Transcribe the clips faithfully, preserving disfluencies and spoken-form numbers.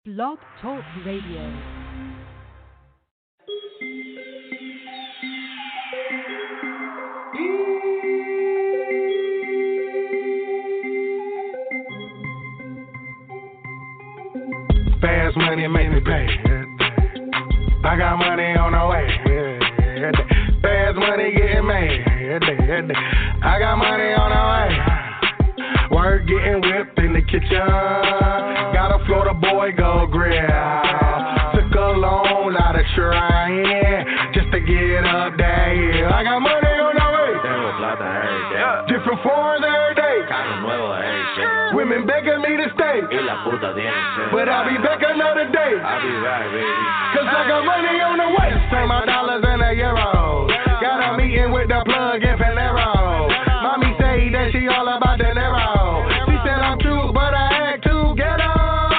Blog Talk Radio. Fast money make me pay. I got money on the way. Fast money getting made. I got money on the way. Work getting whipped in the kitchen. Got a Florida boy go grill. Took a loan out of trying just to get up there. Yeah. I got money on the way. Tengo plata every day. Different foreigns every day. Carro nuevo every day. Women begging me to stay. Y la puta tiene sed. But I'll be back another day. I'll be back, baby. Cause I got money on the way. Turn my dollars into euros. Got a meeting with the plug in Panero. Mommy say that she all about the Nero. She said I'm cute, but I act too ghetto.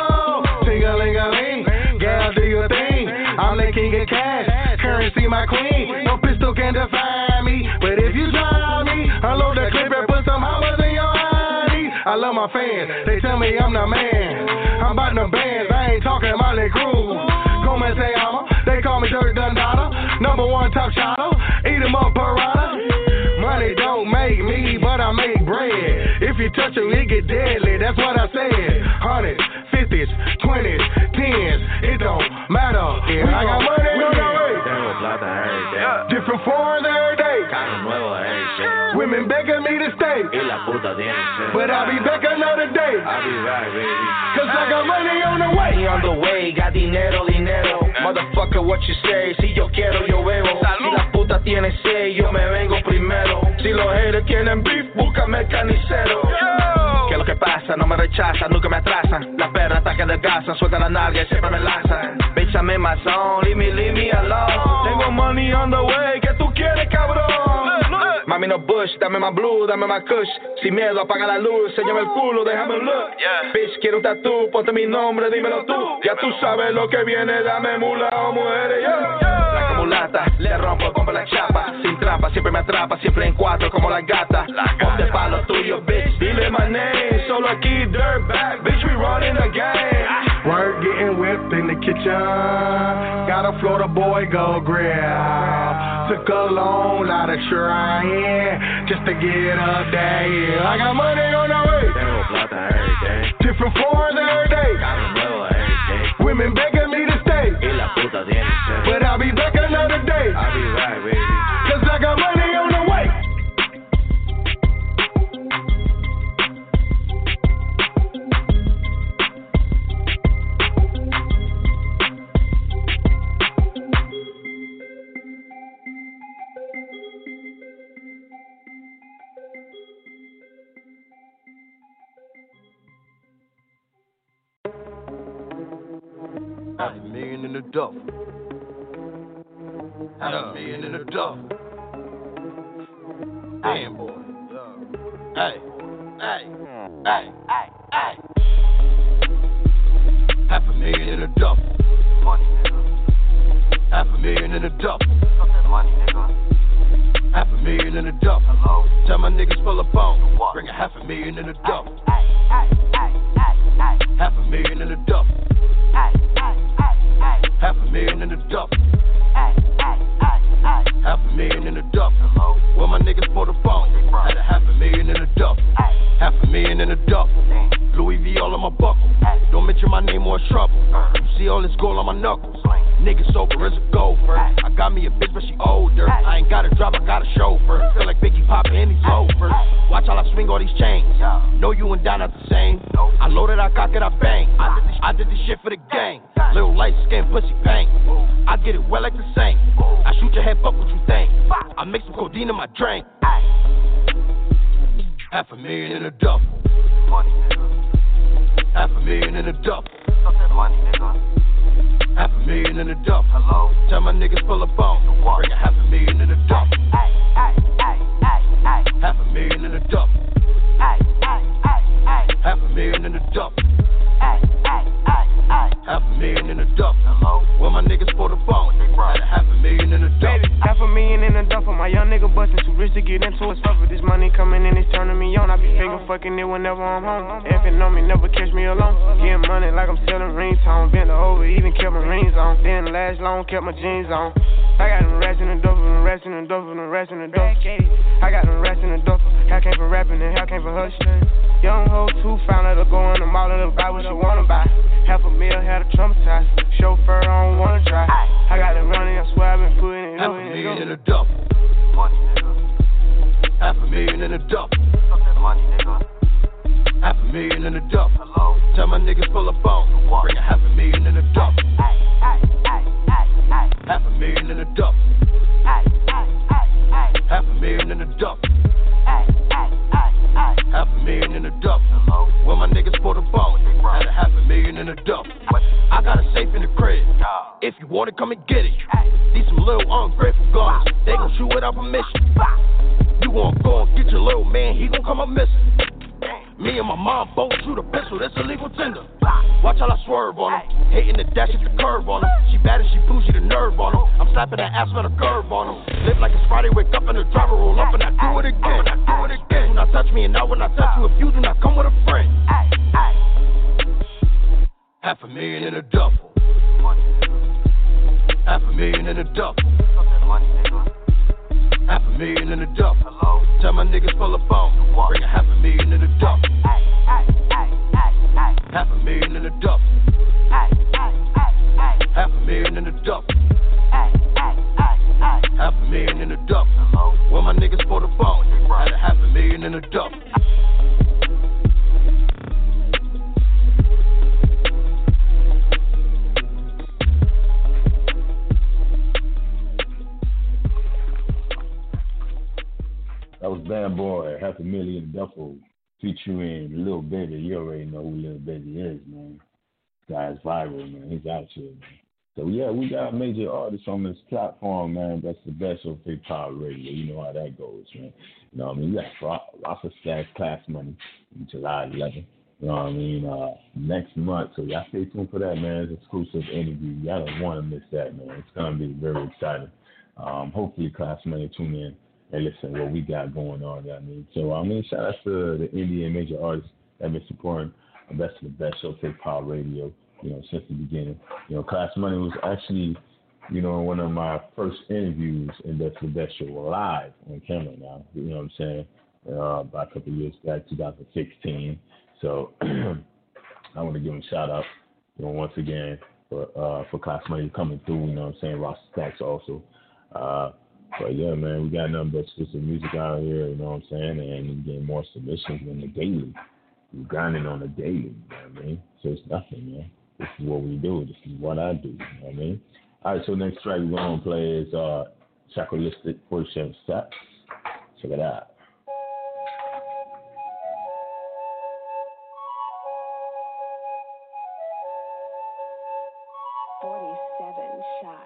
Ting-a-ling-a-ling, gal, do your thing. I'm the king of cash, currency my queen. No pistol can define me, but if you try me, unload the clip and put some hammers in your eyes. I love my fans, they tell me I'm the man. I'm about them bands, I ain't talking Molly Cruz. Come and say I'm they call me Dirk Dundada. Number one top shotter, eat 'em up parada. Money don't make me, but I make bread. If you touch it, it get deadly, that's what I said. Hundreds, fifties, twenties, tens, it don't matter. Yeah, I got money on the way. Tengo plata every day. Different foreigns every day. Carro nuevo every day. Women begging me to stay. Y la puta tiene sed. But I'll be back another day. I'll be back, baby. Cause I got money on the way. On the way, got dinero, dinero. Motherfucker, what you say? Si yo quiero, yo bebo. Si la puta tiene sed, yo me vengo primero. Si los haters tienen beef, búscame el canicero. ¿Qué es lo que pasa? No me rechazan, nunca me atrasan. Las perras hasta que adelgazan, sueltan la nalga y siempre me lanzan. Bitch, I'm in my zone, leave me, leave me alone. Tengo money on the way, ¿qué tú quieres, cabrón? Mami, no bush, dame más blue, dame más kush. Sin miedo, apaga la luz, enséñame el culo, déjame un look. Bitch, quiero un tatú, ponte mi nombre, dímelo tú. Ya tú sabes lo que viene, dame mula o mujeres, yeah. La mulata, le rompo, compra la chapa. Sin trampa, siempre me atrapa, siempre en cuatro como la gata. Ponte pa' lo tuyo, bitch, dile my name. Solo aquí, dirtbag, bitch, we running the game. Work getting whipped in the kitchen. Got a Florida boy go grill. Took a loan out of trying just to get up there. Yeah, I got money on the way. Tengo plata every day. Different foreigns every day. Carro nuevo every day. Women begging me to stay. Y la puta tiene sed. But I'll be back another day. I'll be back, baby. Cause I got money on the way. Half a million in the duffel. Half a million in the duffel. Damn, boy. Hey, hey, hey, hey, hey. Half a million in the duffel. Money, nigga. Half a million in the duffel. Money, nigga. Half a million in the duffel. Hello. Tell my niggas full of bone. Bring a half a million in the duffel. Half a million in the duffel. Half a million in the duffel. Half a million in the duffel. Well, my niggas for the phone. Had a half a million in the duffel. Half a million in the duffel. Louis V all on my buckle. Don't mention my name or trouble. You see all this gold on my knuckles. Niggas sober as a gopher. I got me a bitch, but she older. I ain't got a drive, I got a chauffeur. Feel like Biggie poppin' and he's over. Watch how I swing all these chains. Know you and Don not the same. I loaded, I cock it, I bang. I did this, I did this shit for the gang. Little light skin, pussy bang. I get it well like the same. I shoot your head, fuck what you think. I mix some codeine in my drink. Half a million in a duffel. Half a million in a duffel. Half a million in the duffel. Hello. Tell my niggas full of bone. Bring a half a million in the duffel. Half a million in the duffel. Half a million in the duffel. Half a million in the duffel. Hello. Well, my niggas for the phone. Had a half a million in the duffel. Half a million in the duffel. My young nigga bustin' too rich to get into it. Stuff with this money coming in, it's turning me on. I be finger fucking it whenever I'm home. If it know me, never catch me alone. Getting money like I'm selling ringtone. Bent over, even kept my rings on. Didn't last long, kept my jeans on. I got them rats in the dope, them rats in the dope, them rats in the dope. I got them rats in the dope. Hell came for rapping and hell came for hustling. Young hoe too, found her to go in the mall and buy what she wanna buy. Half a meal, had a traumatized. Chauffeur, I don't wanna try. I got it running, I swear I've been putting it Half up. a million in a duffel. Half a million in a duffel. Half a million in a duffel. Tell my niggas pull up on. Bring a half a million in a duffel. Half a million in a duffel. Half a million in a duffel. Half a million in a duffel. When my niggas pull the ball, had a half a million in a duffel. I got a safe in the crib. If you want it, come and get it. These some little ungrateful guns. They gon' shoot without permission. You wanna go and get your little man, he gon' come up missing. Me and my mom both shoot a pistol, that's a legal tender. Watch how I swerve on him, hating the dash at the curve on him. She bad and she bougie, the nerve on him. I'm slapping that ass with a curve on him. Live like it's Friday, wake up in the driver, roll up and I do it again. I do it again. Do not touch me and now when I touch you, if you do not come with a friend. Half a million in a duffel. Half a million in a duffel. Half a million in a duffel. Tell my niggas pull up on. Bring a half a million in a duffel. Half a million in a duffel. Half a million in a duffel. Half a million in a duffel. When my niggas pull the phone, had a half a million in a duffel. That was Bad Boy, Half a Million Duffel, featuring Lil Baby. You already know who Lil Baby is, man. This guy's viral, man. He's out here, man. So, yeah, we got major artists on this platform, man. That's the best of hip-hop radio. You know how that goes, man. You know what I mean? We got lots of Stash Class Money on July eleventh. You know what I mean? Uh, next month. So, y'all stay tuned for that, man. It's an exclusive interview. Y'all don't want to miss that, man. It's going to be very exciting. Um, hopefully, Class Money tune in. Hey, listen, what we got going on, I mean. So, I mean, shout out to the indie and major artists that have been supporting the best of the best show, Take Power Radio, you know, since the beginning. You know, Class Money was actually, you know, one of my first interviews in Best of the Best show live on camera now. You know what I'm saying? Uh, about a couple of years back, two thousand sixteen. So, I want to give him a shout out, you know, once again for uh, for Class Money coming through, you know what I'm saying? Ross Stacks also. Uh, But yeah, man, we got nothing but exclusive music out here, you know what I'm saying? And we're getting more submissions than the daily. We're grinding on the daily, you know what I mean? So it's nothing, man. This is what we do. This is what I do, you know what I mean? All right, so next track we're going to play is uh, Chakalistic forty-seven Shots. Check it out. forty-seven shots.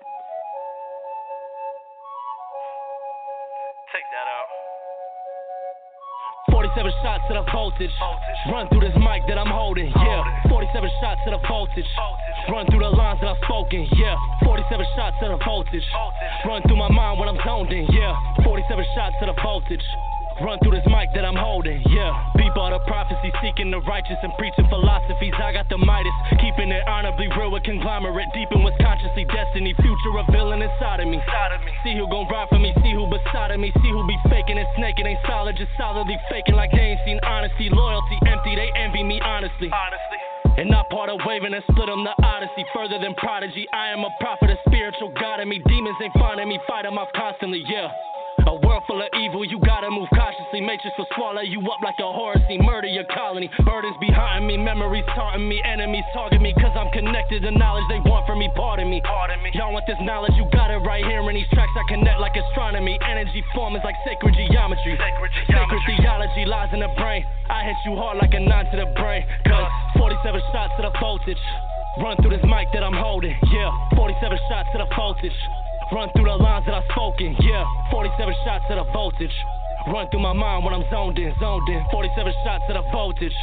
Take that out. forty-seven shots to the voltage. voltage. Run through this mic that I'm holding. Yeah. forty-seven shots to the voltage. voltage. Run through the lines that I've spoken. Yeah. forty-seven shots to the voltage. voltage. Run through my mind when I'm zoned in. Yeah. forty-seven shots to the voltage. Run through this mic that I'm holding, yeah. Beep all the prophecy, seeking the righteous and preaching philosophies. I got the Midas, keeping it honorably real with conglomerate. Deep in what's consciously destiny, future revealing inside of me. See who gon' ride for me, see who beside of me. See who be faking and snaking, ain't solid, just solidly faking like they ain't seen honesty. Loyalty empty, they envy me honestly. Honestly. And not part of waving and split them the odyssey. Further than prodigy, I am a prophet, a spiritual God in me. Demons ain't finding me, fight them off constantly, yeah. A world full of evil, you gotta move cautiously. Matrix will swallow you up like a horror scene. Murder your colony, burdens behind me. Memories taunting me, enemies target me. Cause I'm connected to knowledge they want from me. Pardon me, pardon me. Y'all want this knowledge, you got it right here in these tracks. I connect like astronomy. Energy forming like sacred geometry. Sacred, geometry. Sacred theology lies in the brain. I hit you hard like a nine to the brain. Cause forty-seven shots to the voltage. Run through this mic that I'm holding. Yeah, forty-seven shots to the voltage. Run through the lines that I've spoken, yeah. forty-seven shots to the voltage. Run through my mind when I'm zoned in, zoned in. forty-seven shots to the voltage.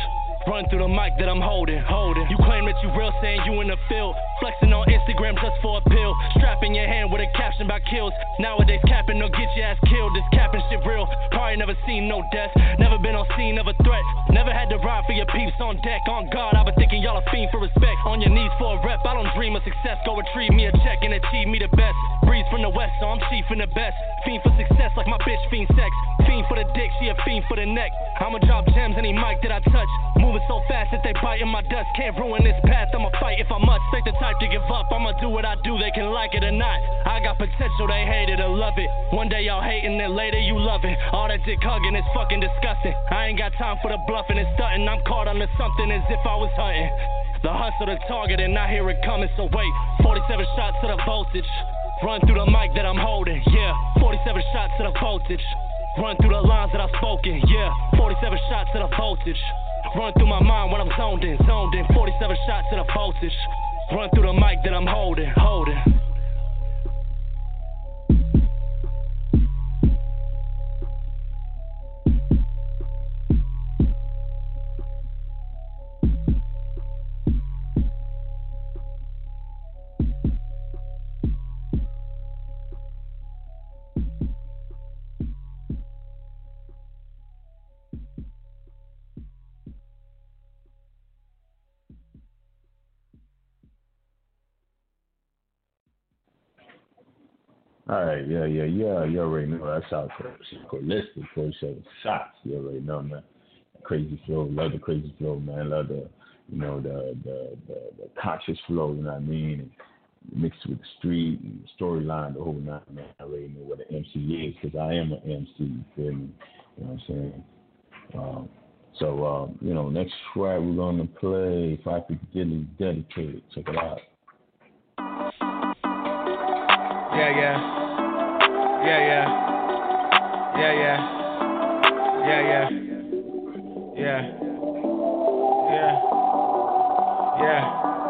Run through the mic that I'm holding, holding. You claim that you real, saying you in the field. Flexing on Instagram just for a pill. Strapping your hand with a caption about kills. Nowadays capping, no get your ass killed. This capping shit real. Probably never seen no death. Never been on scene of a threat. Never had to ride for your peeps on deck. On God, I've been thinking y'all a fiend for respect. On your knees for a rep. I don't dream of success. Go retrieve me a check and achieve me the best. Breeze from the west, so I'm chief in the best. Fiend for success like my bitch fiend sex. Fiend for the dick, she a fiend for the neck. I'ma drop gems any mic that I touch. Moving so fast that they biting my dust. Can't ruin this path, I'ma fight if I must. Ain't the type to give up, I'ma do what I do. They can like it or not. I got potential, they hate it or love it. One day y'all hating, then later you love it. All that dick hugging is fucking disgusting. I ain't got time for the bluffing and stunting. I'm caught under something as if I was hunting. The hustle, the target, and I hear it coming. So wait, forty-seven shots to the voltage. Run through the mic that I'm holding, yeah. forty-seven shots to the voltage. Run through the lines that I've spoken, yeah. forty-seven shots to the voltage. Run through my mind when I'm zoned in, zoned in. forty-seven shots to the voltage. Run through the mic that I'm holding, holding. All right, yeah, yeah, yeah. You already know that's out there. Listed forty-seven shots. You already know, man. Crazy flow, love the crazy flow, man. Love the, you know, the the the, the conscious flow. You know what I mean? And mixed with the street and the storyline, the whole nine. Man, I already know what an M C is because I am an M C. You feel me? You know what I'm saying? Um, so, um, you know, next track we're gonna play "If I Could Get It Dedicated." Check it out. Yeah, yeah. Yeah, yeah. Yeah, yeah. Yeah, yeah. Yeah. Yeah. Yeah.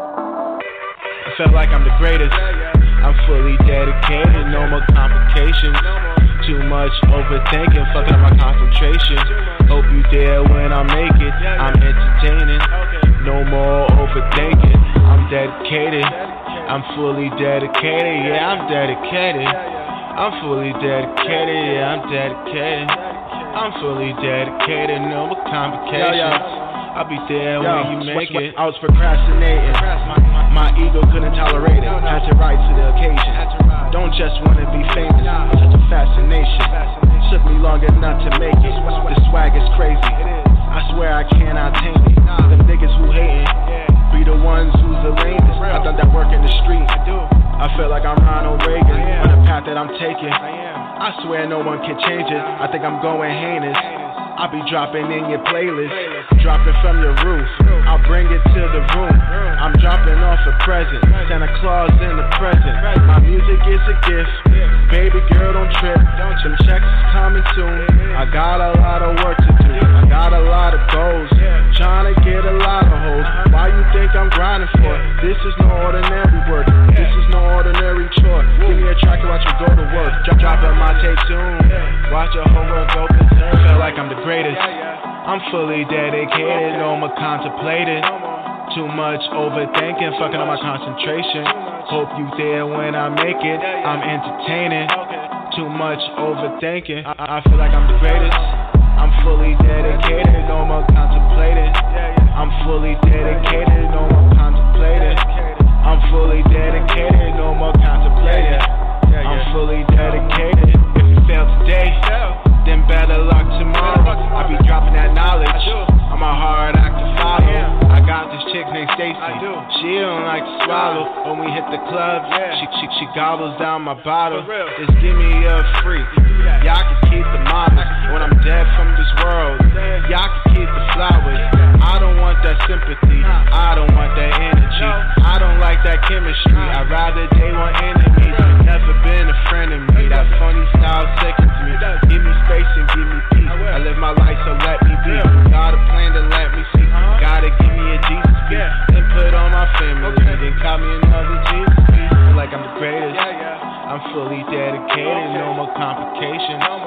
I feel like I'm the greatest. I'm fully dedicated, no more complications. Too much overthinking, fucking up my concentration. Hope you there when I make it. I'm entertaining. No more overthinking. I'm dedicated. I'm fully dedicated, yeah, I'm dedicated. I'm fully dedicated, yeah, I'm dedicated. I'm fully dedicated, no more complications. Yo, yo. I'll be there yo, when you make sw- it. I was procrastinating. My, my ego couldn't tolerate it. Had to rise to the occasion. Don't just wanna be famous, it's such a fascination. Took me long enough to make it. The swag is crazy. I swear I cannot tame it. Them niggas who hating be the ones who's the lamest. I done that work in the street. I feel like I'm Ronald Reagan on the path that I'm taking. I swear no one can change it. I think I'm going heinous. I'll be dropping in your playlist, dropping from your roof. I'll bring it to the room. I'm dropping off a present, Santa Claus in the present. My music is a gift, baby girl don't trip. Some checks is coming soon. I got a lot of work to do. I got a lot of goals, trying to get a lot of hoes. Why you think I'm grinding for? This is no ordinary work. This is no ordinary chore. Give me a track to watch me go to work. Drop, dropping my tape soon. Watch your homework open. Feel like I'm the greatest. I'm fully dedicated, no more contemplating. Too much overthinking, fucking up my concentration. Hope you there when I make it. I'm entertaining. Too much overthinking. I, I feel like I'm the greatest. I'm fully dedicated, no more contemplating. I'm fully dedicated, no more contemplating. I'm fully dedicated, no more contemplating. I'm fully dedicated. If you fail today, then better luck tomorrow. I be dropping that knowledge. I'm a hard act to follow. I got this chick named Stacy. She don't like to swallow. When we hit the club, she she she gobbles down my bottle. Just give me a free. Y'all can keep the models. When I'm dead from this world, y'all can keep the flowers. I don't want that sympathy. I don't want that energy. I don't like that chemistry. I'd rather they want enemies. Never been a friend of me. That funny style sickens me. Give me space and give me peace. I live my life, so let me be. Got a plan to let me see. Gotta give me a Jesus beat. Then put on my family. Then call me another Jesus beat. Feel like I'm the greatest. I'm fully dedicated, no more complications.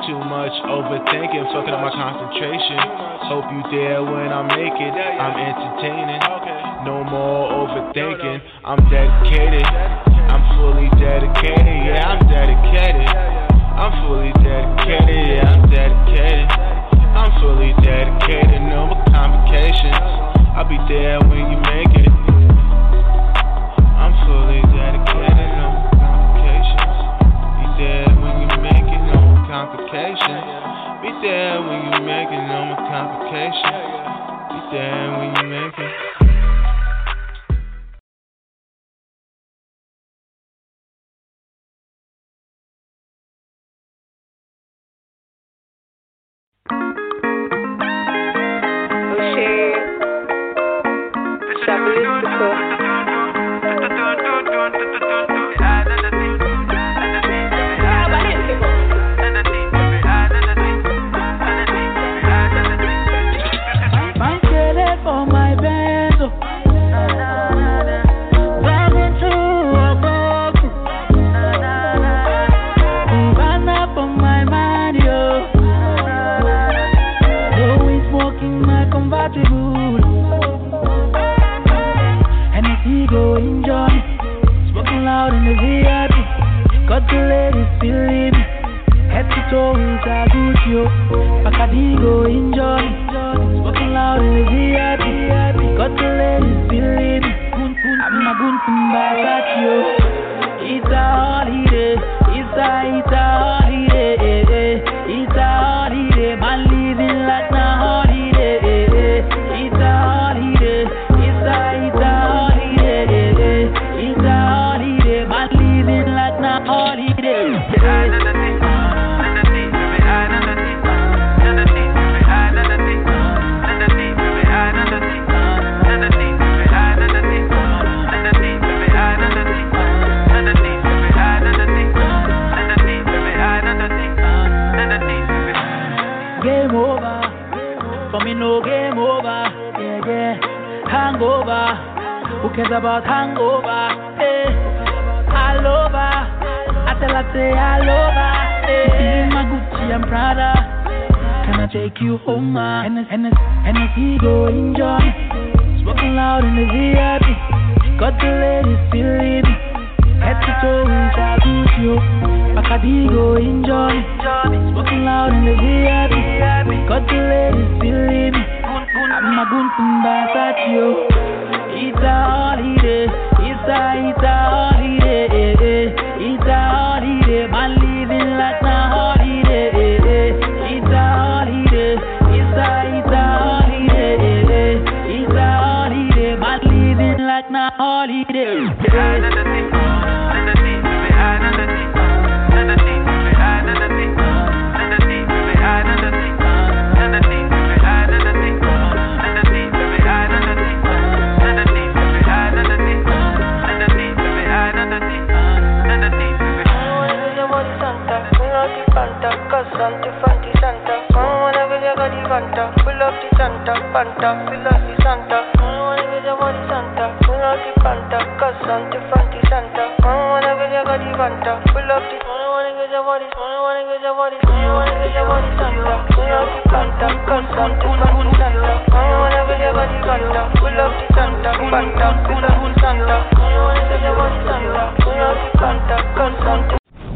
too much overthinking, fucking up my concentration. Hope you there when I make it. I'm entertaining. No more overthinking. I'm dedicated. I'm fully dedicated. Yeah, I'm dedicated. I'm fully dedicated. Yeah, I'm dedicated. I'm fully dedicated. No more complications. I'll be there when you make it. I'm fully dedicated. No more complications. Be there when you make it. No more complications. Be there when you make it. No more complications. Be there when you make it. About hangover, eh? All over, I tell her say all over, eh? In my Gucci and Prada, can I take you home, ma? And and and he go enjoy, smoking loud in the V I P, got the ladies feeling, head to toe with a Gucci, Bacardi go enjoy, smoking loud in the V I P, got the ladies feeling, I'm a gun from Basatio. It's a holiday, it's a, it's a holiday, it's a holiday, man living like a holiday, it's a holiday, it's a, it's a holiday, it's a holiday, man living like a holiday. Santa, Fanti Santa, I wanna get your body Fanta, pull up the Santa, Fanta, fill up the Santa, I wanna get your body Santa, pull up the Fanta, cause Santa, Fanti Santa, I wanna get your body Fanta, pull up the, I wanna get your body, I wanna get your body, I wanna get your body Santa, pull up the Fanta, cause Santa, Fanti Santa, I wanna get your body Fanta, pull up the Santa, Fanta, fill up the Santa, I wanna get your body Santa, pull up the Fanta, cause Santa.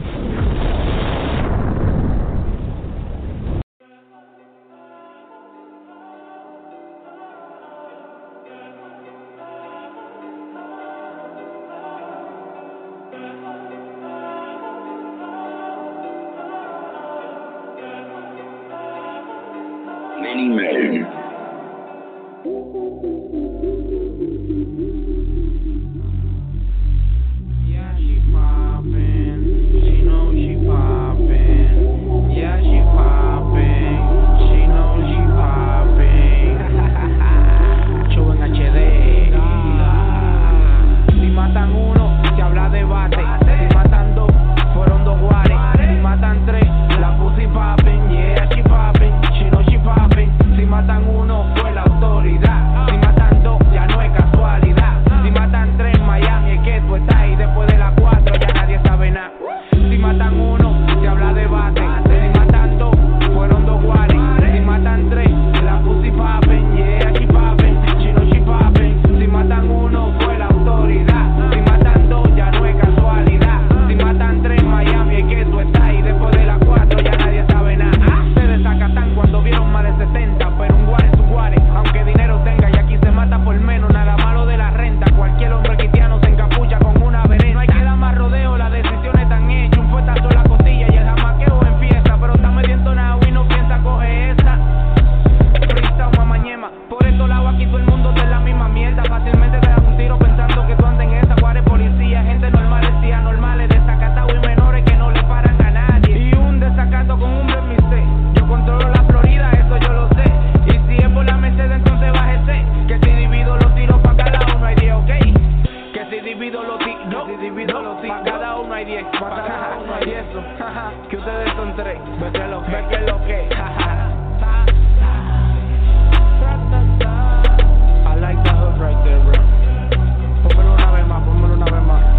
Many men. Yeah, she poppin'. She know she poppin'. Yeah, she poppin'. She know she poppin'. Show en H D. Si matan uno, se habla de bate. Si matan dos, fueron dos guares. Si matan tres, la pussy poppin'. Yeah, she poppin'. She know she poppin'. Si matan uno, fue la autoridad. Si matan dos, ya no es casualidad. Si matan tres en Miami, es que tú estás ahí. Después de las cuatro, ya nadie sabe nada. Si matan uno, se habla de bate. Si matan dos, divido los di, no, divido los di. Pa' cada uno hay diez, pa' cada uno hay diez. Que ustedes son tres, ve que lo que, ve que lo que. I like that hook right there, bro. Pónmelo una vez más, pónmelo una vez más.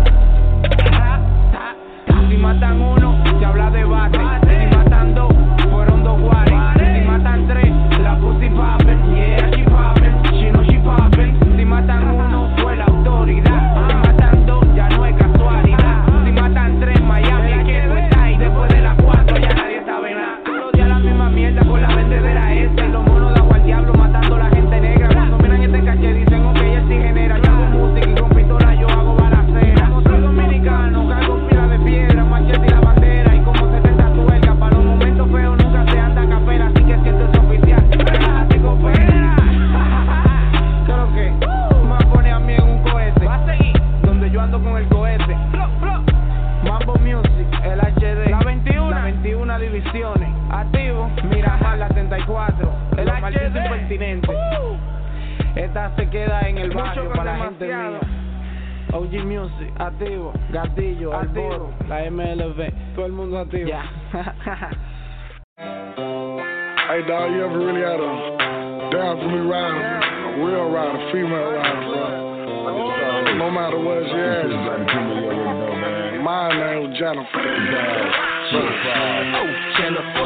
Si matan uno, se habla de base. Si matan dos, fueron dos guares. Si matan tres, la pussy poppin'. Yeah, she poppin', she know she poppin'. Si matan uno, fue la autoridad. Si matan dos, ya no es casualidad. Si matan tres, Miami, que tú estás ahí. Después de las cuatro, ya nadie sabe nada. Todos los días la misma mierda con la vendedera esta. Y los monos de agua al diablo matando a la gente negra. Cuando miran este caché, dicen, ok, él sí genera. Yo hago música y con pistola yo hago balacera. Como soy dominicano, cargo pila de piedra, machete y la bandera. Y como setenta tuercas, para los momentos feos nunca se anda a capela. Así que siento es oficial, relájate y coopera. ¿Qué lo que? Me pone a mí en un cohete. Va a seguir donde yo ando con el cohete. Mambo Music, el H D. La veintiuno, la veintiuna divisiones. Activo, mira más la setenta y cuatro. El H D impertinente. Esta se queda en el barrio para la gente mía. O G Music, activo, Gatillo, activo, la M L V, todo el mundo activo. Yeah. Hey dog, you ever really had a down for me rider, a real rider, a female rider, bro? No matter what she is, my name was Jennifer. Oh, Jennifer,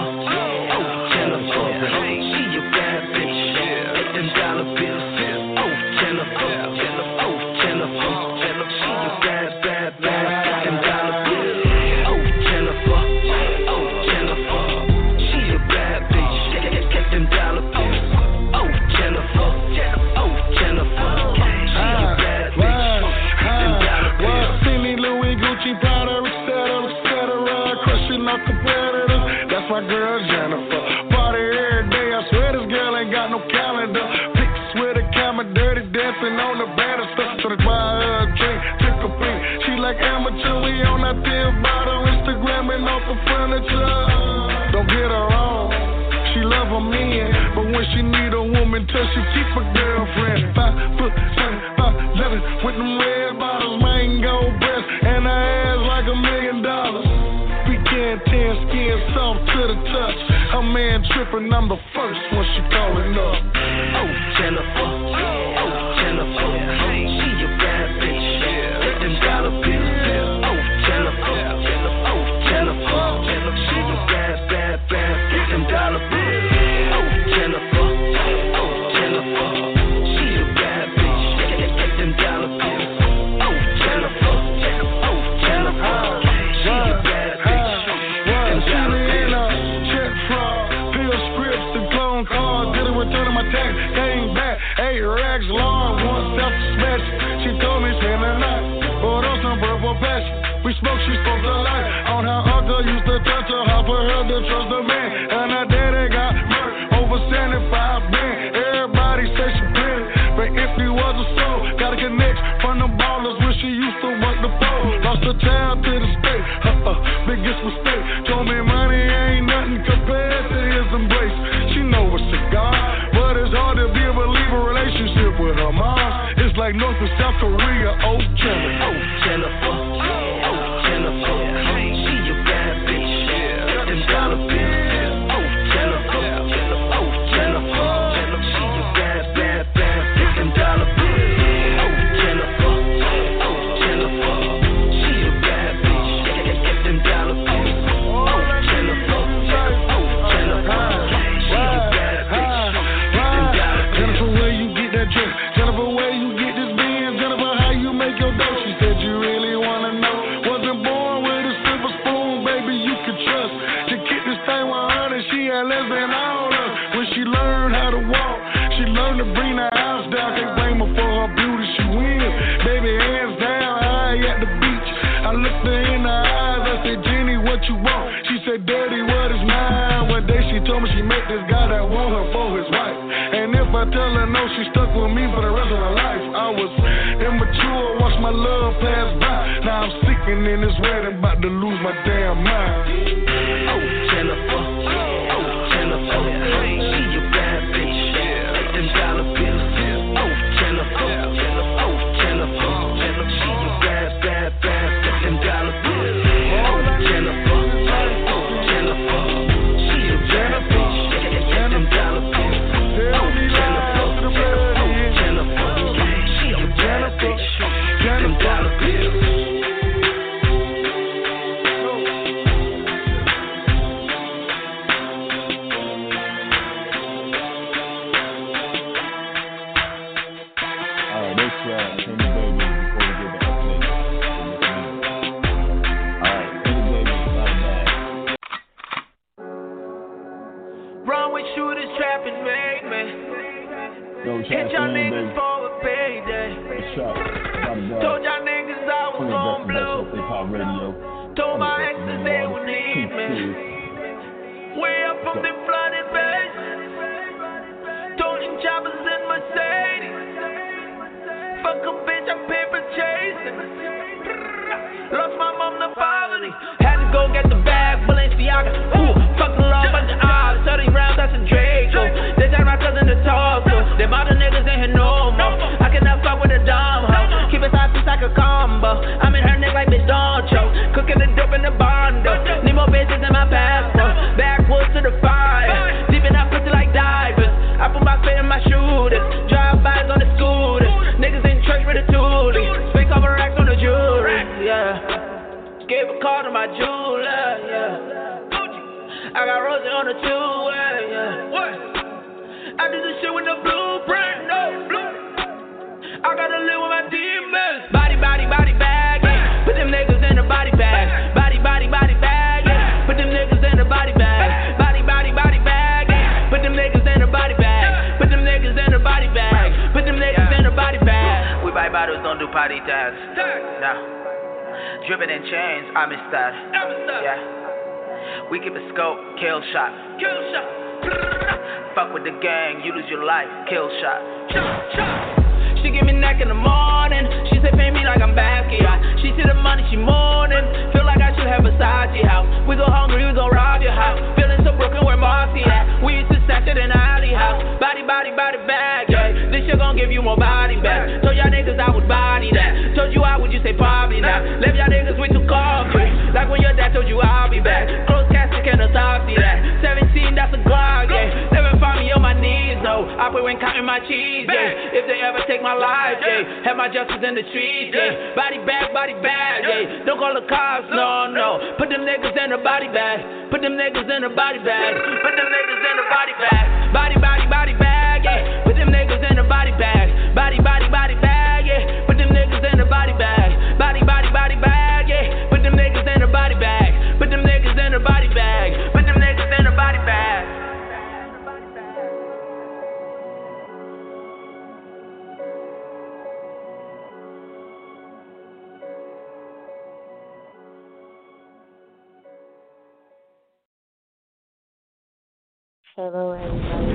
oh, Jennifer, she a bad bitch, get them dollar bills. Oh, Jennifer, oh, Jennifer, she a bad, bad, bad, get them dollar bills. Oh, Jennifer, oh, Jennifer, she a bad bitch, get, get, get them dollar bills. Oh, Jennifer, oh, Jennifer, she a bad bitch, get them dollar bills. Silly Louis, Gucci, Prada, et cetera, et cetera, crushing up competitors. That's my girl Jennifer. Party every day, I swear this girl ain't got no calendar. Pics with a camera, dirty dancing on the banister. So to buy her a drink, took a pink. She like amateur, we on that thin bottle, Instagramming off the furniture. Don't get her wrong, she love her men, but when she need a woman touch, she keep a girlfriend. Five foot seven, five eleven, with them red bottles, mango breasts, and her ass like a million dollars. Weekend ten, skin soft to the touch. Her man trippin', I'm the first when she callin' up. Oh, Jennifer, oh, Jennifer, she a bad bitch, get them dollar bills. Oh, Jennifer, oh, Jennifer, she a bad, bad, bad, get them dollar bills. Oh, Jennifer, oh, Jennifer, she a bad bitch, get, get them dollar bills. Oh, Jennifer, oh, Jennifer, she a bad bitch, get them dollar bills. Check fraud, pill scripts and clone cards, didn't return my tax, came back, eight racks long, one self-suspect. She told me spend the night, but on some purple passion. We spoke, she spoke the light, on how uncle used to touch her, how for her to trust the man. And her daddy got murdered, over seventy-five band. Everybody say she pretty, but if he was a soul, gotta connect from the ballers when she used to work the pole. Lost her child to the state, uh-uh, biggest mistake. Told me money ain't nothing compared to his embrace. She know it's a God, but it's hard to be a believer relationship with her mom. It's like North and South Korea, oh Jennifer. Oh, Jennifer, oh, Jennifer, she a bad bitch, get them dollar bills. Oh, Jennifer, oh, Jennifer, she a bad, bad, bad, get them dollar bills. Oh, Jennifer, oh, Jennifer, she a bad bitch, get, get, get them dollar bills. Oh, Jennifer, oh, Jennifer, she a bad bitch, get them dollar bills. Jennifer, where you get that dress? Jennifer, where you get this Benz? Jennifer, how you make your dough? She said you really wanna know. Wasn't born with a silver spoon, baby, you can trust. To get this thing one hundred, she had less than all of. When she learned how to walk, she learned to bring the house down. Can't blame her for her beauty, she wins. Baby, hands down, high at the beach. I looked her in the eyes, I said, Jenny, what you want? She said, Daddy, what is mine? One day she told me she met this guy that want her for his wife. And if I tell her no, she stuck with me for the rest of her life. I was immature, watched my love pass by. Now I'm sicking in this wedding, about to lose my damn mind. Oh, Jennifer, oh, Jennifer, she a bad bitch, get them dollar bills. Oh, Jennifer, oh, Jennifer, she a niggas for a payday. Told y'all niggas I was gon' blow. Told my exes they would need me. Way up from the flooded base. Tony choppers in Mercedes. Fuck a bitch, I'm paper chasing. Lost my mom to poverty. Had to go get the bag, Balenciaga. Ooh, fuck the law, bunch of odds. thirty rounds, that's a Draco. They turned my cousin to Tulsa. Them other niggas ain't here no more. I cannot fuck with a dumb hoe. Keep it five piece like a combo. I'm in her neck like bitch don't choke. Cooking the dope in the bondo. Need more bitches in my passport. Backwoods to the fire. Deep in that pussy like divers. I put my feet in my shooters. Drive-bys on the scooters. Niggas in church with a toolie. Spin cover racks on the jewelry. Yeah. Gave a call to my jeweler. Yeah. I got Rosie on the two-way. Yeah. What? I do this shit with the blueprint. No blue. I gotta live with my demons. Body, body, body bag. Yeah. Put them niggas in the body bag. Body, body, body bag. Yeah. Put them niggas in the body bag. Body, body, body bag. Yeah. Put them niggas in the body bag. Put them niggas in the body bag. Put them niggas in the body bag. We buy bottles, don't do party tags. No. Dripping in chains, I'm in style. Yeah. We keep a scope, kill shot. Kill shot. Fuck with the gang, you lose your life, kill shot. She give me neck in the morning. She say pay me like I'm Basquiat. She see the money, she mourning. Feel like I should have a Versace house. We go hungry, we go rob your house. Feeling so broken, where Marcy at? We used to stash it in the alley house. Body, body, body bag, yeah. This shit gon' give you more body back. Told y'all niggas I would body that. Told you I would, you say probably not. Left y'all niggas with two coffee. Like when your dad told you I'll be back. Close casket, can autopsy that. seventeen, that's a Glock, yeah. Never find me on my knees, no. I put when counting my cheese, yeah. If they ever take my life, yeah. Have my justice in the streets, yeah. Body bag, body bag, yeah. Don't call the cops, no, no. Put them niggas in the body bag. Put them niggas in the body bag. Put them niggas in the body bag. Body, body, body bag, yeah. Put them niggas in the body bag. Body, body, body bag, yeah. Put them niggas in the body bag. Body, body, body bag, yeah. Put them niggas in the body bag. Put them niggas in the body bag. Put them niggas in the body bag. Hello, everybody.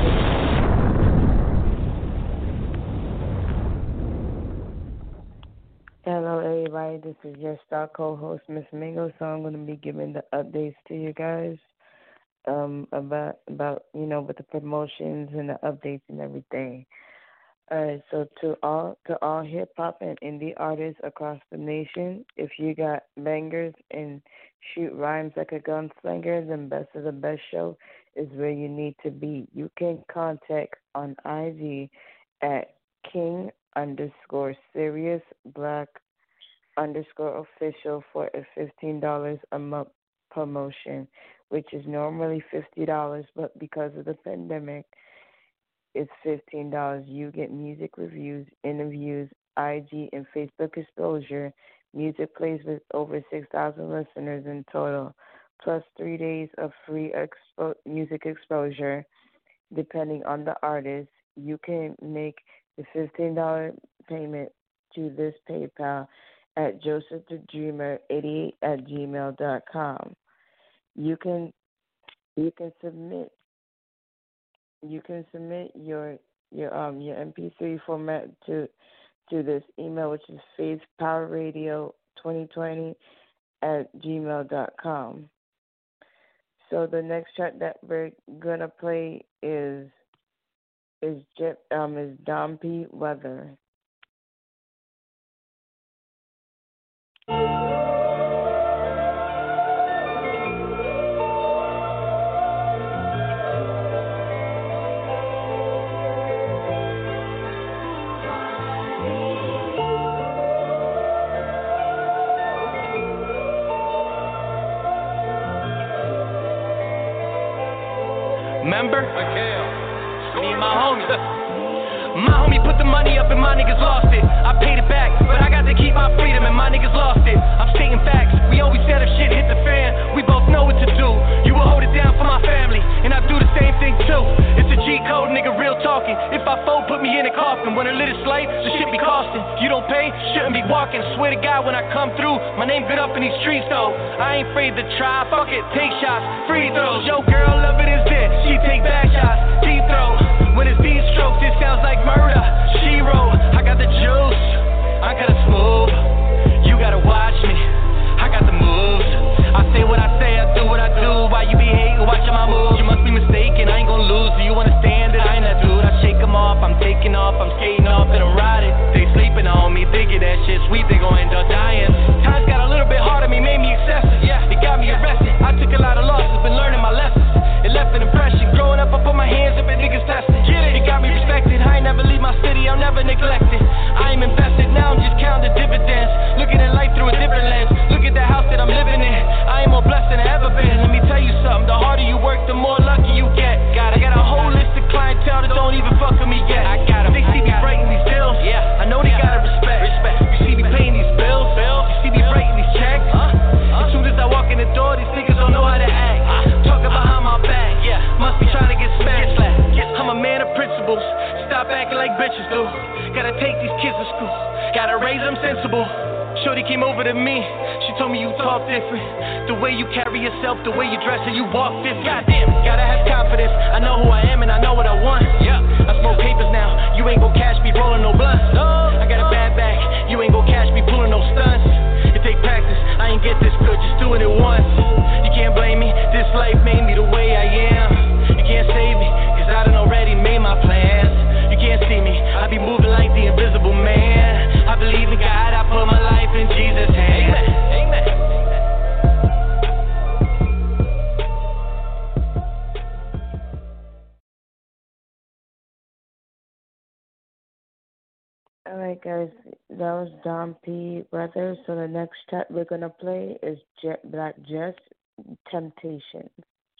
Hello, everybody. This is your star co-host, Miss Mingo. So I'm going to be giving the updates to you guys um, about about you know with the promotions and the updates and everything. All right. So to all to all hip hop and indie artists across the nation, if you got bangers and shoot rhymes like a gunslinger, then Best of the Best Show is where you need to be. You can contact on I G at King underscore Serious Black underscore official for a fifteen dollars a month promotion, which is normally fifty dollars, but because of the pandemic, it's fifteen dollars. You get music reviews, interviews, I G and Facebook exposure. Music plays with over six thousand listeners in total, plus three days of free expo- music exposure, depending on the artist. You can make the fifteen dollars payment to this PayPal at joseph the dreamer eighty-eight at gmail dot com. You can you can submit you can submit your your um your M P three format to to this email, which is faithpowerradio twenty twenty at gmail dot com. So the next track that we're gonna play is is Jet um is Dom P Weather. Remember? Me and my homie. My homie put the money up and my niggas lost it. I paid it back, but I got to keep my freedom and my niggas lost it. I'm stating facts. We always said if shit hit the fan, we both know what to do. You will hold it down for my family, and I do the same thing too. It's a G code, nigga, real talking. If I fold, put me in a coffin. can swear to God when I come through, my name good up in these streets though. I ain't afraid to try, fuck it, take shots, free throws. Yo, girl, love it is this, she take back shots, deep throw. When it's these strokes, it sounds like murder. She wrote, I got the juice, I gotta smooth. You gotta watch me, I got the moves. I say what I say, I do what I do. Why you be hating, watching my moves? You must be mistaken, I ain't gonna lose. Do you understand that I ain't that dude? I shake them off, I'm taking off, I'm skating off and I'm riding. They sleeping on me, thinking that shit sweet, they gon' end up dying. Times got a little bit hard on me, made me excessive. Yeah, it got me arrested. I took a lot of losses, been learning my lessons. It left an impression. Growing up, I put my hands up and niggas tested. It got me respected. I ain't never leave my city, I'm never neglected. I am invested, now I'm just counting the dividends. Looking at life through a different lens. Look at the house that I'm living in. I am more blessed than I ever been. Let me tell you something, the harder you work, the more lucky you get. Got I got a whole list of clientele that don't even fuck with me yet. I got 'em. They see me writing these bills. Yeah, I know they gotta respect. Respect. You see me paying these bills. Bills. You see me writing these checks. Huh? Huh? As soon as I walk in the door, these niggas don't know how to act. Uh, Talking behind my back. Yeah, must be trying to get smashed. I'm a man of principles. Stop acting like bitches do. Gotta take these kids to school. Gotta raise them sensible. Shorty came over to me. She told me you talk different. The way you carry yourself, the way you dress and you walk different. Goddamn, gotta have confidence. I know who I am and I know what I want. Yeah, I smoke papers now. You ain't gon' catch me rolling no blunts. No, I got a bad back. You ain't gon' catch me pulling no stunts. It take practice. I ain't get this good, just doing it once. You can't blame me. This life made me the way I am. You can't save me, cause I done already made my plans. You can't see me, I be moving like the invisible man. I believe in God, I put my life in Jesus' hands. Amen, amen. Alright guys, that was Dom P. Brother. So the next track we're gonna play is Jet Black Jess, Temptation.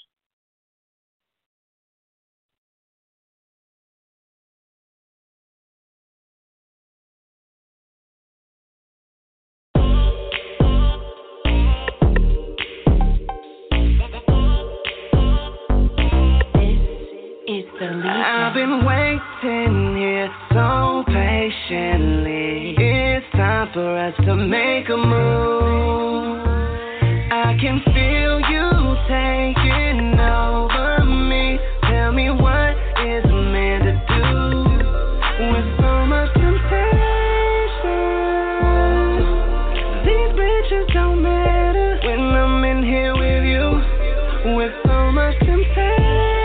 I've been waiting here so patiently. It's time for us to make a move. I can feel you taking over me. Tell me what is a man to do with so much temptation? These bitches don't matter when I'm in here with you. With so much temptation.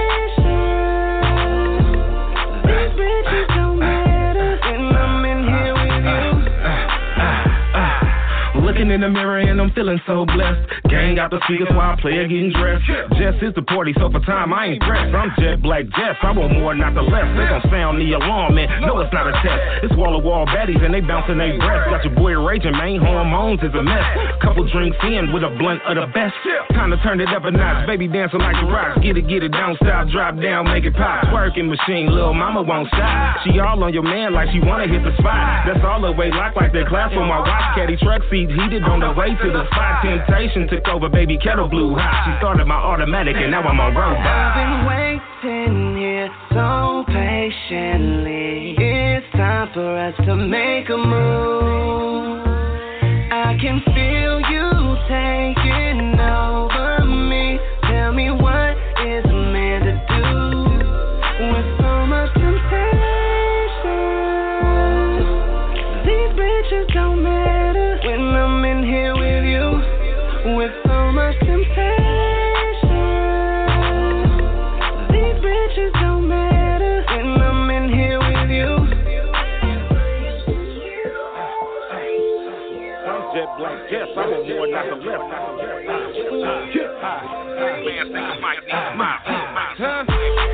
Looking in the mirror and I'm feeling so blessed. Gang out the speakers while I play it getting dressed. Jess is the party, so for time I ain't pressed. I'm Jet Black Jess, I want more, not the less. They gon' sound the alarm, man. No, it's not a test. It's wall to wall baddies and they bouncing they breasts. Got your boy raging, man. Hormones is a mess. Couple drinks in with a blunt of the best. Time to turn it up a notch. Baby dancing like the rocks. Get it, get it, don't stop, drop down, make it pop. Twerking machine, little mama won't stop. She all on your man like she wanna hit the spot. That's all the way locked like that class on my watch. Caddy truck seat heated on the way to the spot. Temptation took over, baby kettle blew hot. She started my automatic and now I'm a robot. I've been waiting here so patiently. It's time for us to make a move. I can feel you taking over me. Tell me what is a man to do with so much temptation? These bitches don't matter when I'm in here with you. With so much temptation. These bitches don't matter when I'm in here with you. I'm Jet Black Jess, I want more, not the less. Man, think I might need my huh?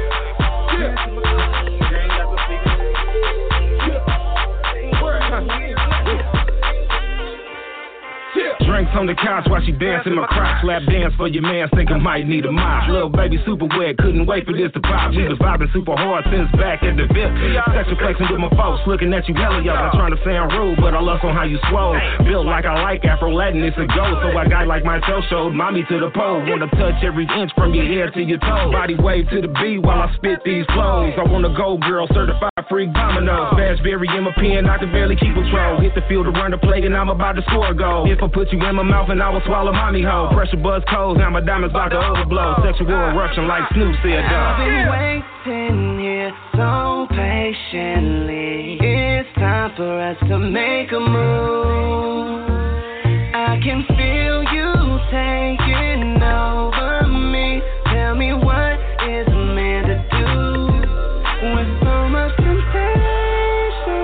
Drinks on the couch while she dancing my crotch. Lap dance for your man, think I might need a mop. Little baby super wet, couldn't wait for this to pop. We was vibing super hard since back at the V I P. Sexual flexing with my folks, looking at you hella yo. Not trying to sound rude, but I love on how you swole. Built like I like Afro Latin, it's a go. So a guy like myself showed mommy to the pole. Wanna touch every inch from your head to your toes. Body wave to the beat while I spit these flows. I wanna go girl, certified freak domino. Fastberry in my pen, I can barely keep control. Hit the field to run the play, and I'm about to score a goal. If I put you in my mouth, and I will swallow mommy hoe. Pressure buzz cold, now my diamonds about to overblow. Sexual eruption like Snoop said, dog. I've been waiting here so patiently. It's time for us to make a move. I can feel you taking over me. Tell me what is a man to do with so much temptation.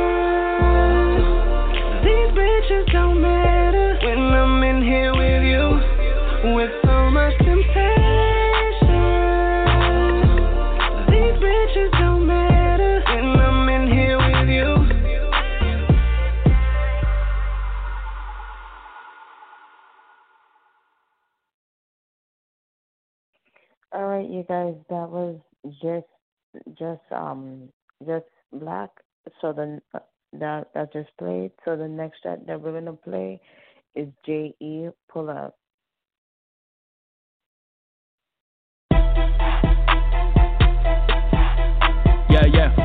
These bitches don't matter when I'm in here with you. With so much temptation. These bitches don't matter when I'm in here with you. All right, you guys, that was just, just, um, just black. So the uh, that that just played. So the next track that we're gonna play is J E Pull Up. Yeah, yeah.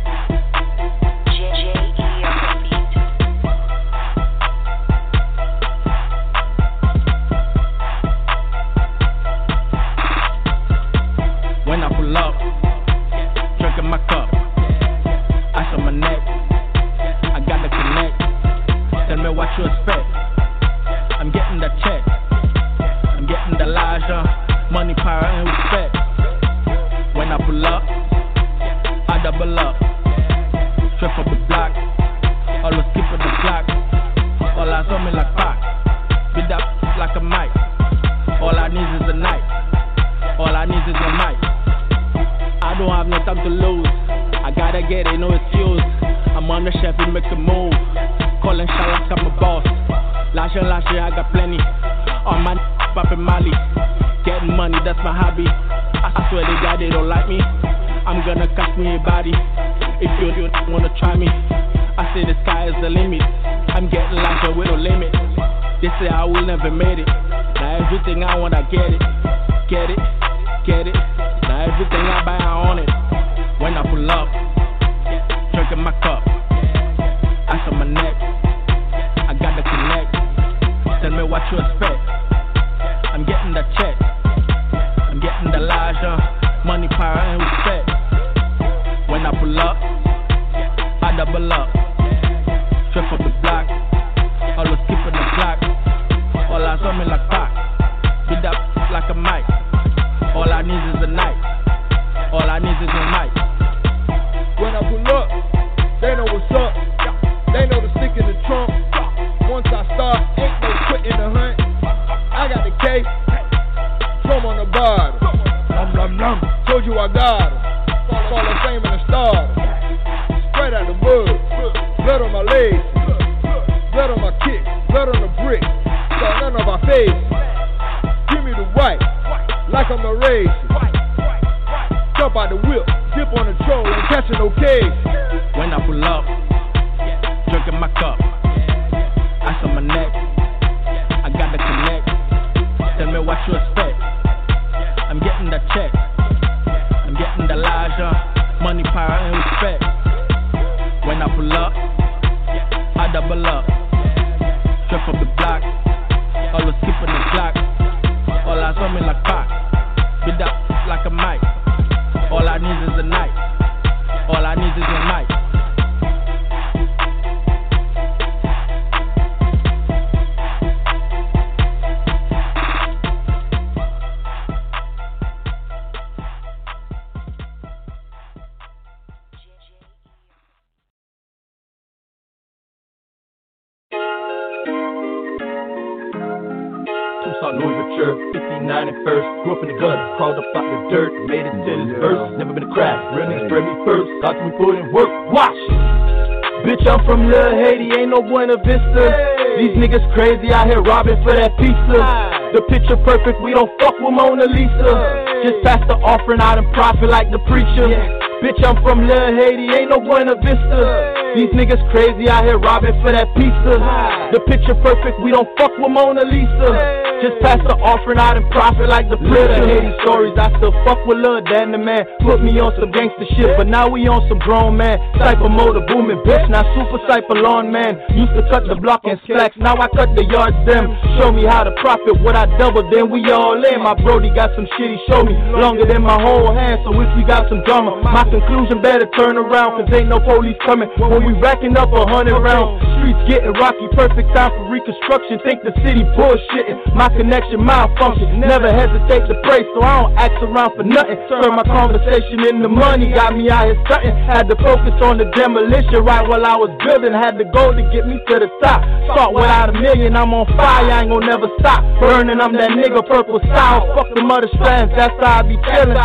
When I pull up, drinking my cup, ice on my neck, I got to connect. Tell me what you expect. I'm getting the check, I'm getting the Elijah, money, power, and respect. When I pull up, I double up, straight from the block, always keep on the clock. All eyes on me like pop, beat up like a mic. All I need is a night, all I need is a mic. I don't have no time to lose. I gotta get it, no excuse. I'm on the chef and make a move. Calling shots, I'm a boss. Last year, last year, I got plenty. On my poppin' Molly. Getting money, that's my hobby. I swear they got they don't like me. I'm gonna cost me a body. If you don't wanna try me, I say the sky is the limit. I'm getting larger with no limit. They say I will never make it. Now everything I want, I get it. Get it, get it. Now everything I buy, I own it. When I pull up, drinking my cup, ice on my neck, I got to connect. Tell me what you expect. I'm getting the check, I'm getting the Elijah, money, power, and respect. When I pull up, I double up, straight from the block, always keeping the clock. All eyes on me like pop, beat up like a mic. All I need is a night. All I need is a night. When I pull up, they know what's up. They know the stick in the trunk. Once I start, ain't no quitting the hunt. I got the case, drum on the bottom. Num num num. Told you I got 'em. Fall of fame and a star. Spread out the wood. Blood on my legs. Blood on my kick. Blood on the brick. Saw none of our face. Give me the right. Like I'm a race. Jump out the whip, dip on the troll, ain't catching no case. When I pull up, drinking my cup, ice on my neck, I got to connect. Tell me what you expect. I'm getting the check, I'm getting the Elijah, money, power, and respect. When I pull up, I double up, straight from the block, always keeping the clock. All eyes on me like pop, beat up like a mic. All I need is a night. All I need is a night. Louis Vuitton, fifty-nine and first. Grew up in the gutter, crawled up out the dirt, made it to this verse. Never been a crack, real niggas spread me first. Got to me put in work, watch. Bitch, I'm from Lil Haiti, ain't no Buena Vista. These niggas crazy out here robbing for that pizza. The picture perfect, we don't fuck with Mona Lisa. Just pass the offering out and profit like the preacher. Bitch, I'm from Lil Haiti, ain't no Buena Vista. These niggas crazy out here robbing for that pizza. The picture perfect, we don't fuck with Mona Lisa. Just pass the offering out and profit like the preacher. Haiti stories, I still fuck with Lil Dan the man. Put me on some gangster shit, but now we on some grown man. Cypher motor booming, bitch, now super cypher lawn man. Used to cut the block and slacks, now I cut the yards them. Show me how to profit, what I double, then we all in. My brody got some shit he show me, longer than my whole hand. So if we got some drama, my conclusion better turn around, cause ain't no police coming when we racking up a hundred rounds. Streets getting rocky, perfect time for reconstruction. Think the city bullshitting, my connection malfunction. Never hesitate to pray, so I don't ask around for nothing. Turn my conversation into money, got me out here stunting. Had to focus on the demolition right while I was building. Had the goal to get me to the top. Start without a million, I'm on fire, I ain't gon' never stop. Burning, I'm that nigga purple style. Fuck the mother strands, that's how I be chillin'.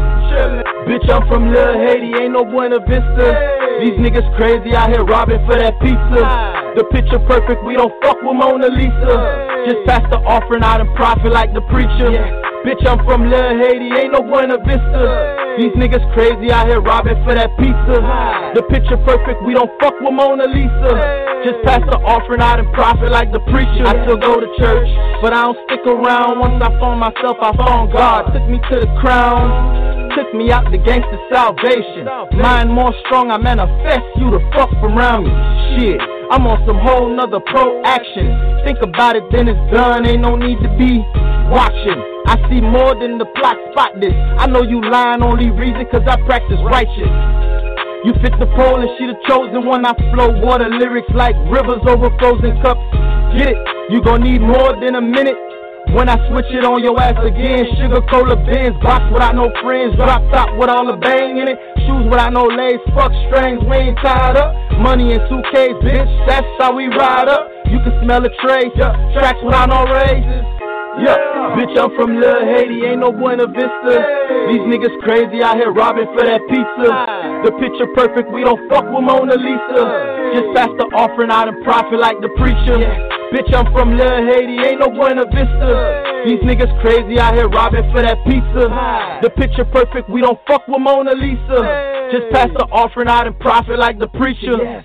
Bitch, I'm from Lil Haiti, ain't no Buena Vista. These niggas crazy out here robbing for that pizza. The picture perfect, we don't fuck with Mona Lisa. Just pass the offering out and profit like the preacher. Bitch, I'm from Lil Haiti, ain't no Buena Vista. These niggas crazy out here robbing for that pizza. The picture perfect, we don't fuck with Mona Lisa. Just pass the offering out and profit like the preacher. I still go to church, but I don't stick around. Once I found myself, I found God. Took me to the crown, took me out the gangster salvation. Mind more strong, I manifest you to fuck around me. Shit, I'm on some whole nother pro action. Think about it, then it's done, ain't no need to be watching. I see more than the plot, spot this. I know you lying, only reason cause I practice righteous. You fit the pole and she the chosen one. I flow water lyrics like rivers over frozen cups. Get it? You gon' need more than a minute when I switch it on your ass again. Sugar cola bins, box without no friends, drop top with all the bang in it. Shoes without no lace, fuck strings, we ain't tied up. Money in two Ks, bitch, that's how we ride up. You can smell the trace, yeah. Tracks without no raises. Yeah, bitch, I'm from Lil Haiti, ain't no Buena Vista. These niggas crazy out here robbing for that pizza. The picture perfect, we don't fuck with Mona Lisa. Just pass the offering out and profit like the preacher. Bitch, I'm from Lil Haiti, ain't no Buena Vista. These niggas crazy out here robbing for that pizza. The picture perfect, we don't fuck with Mona Lisa. Just pass the offering out and profit like the preacher.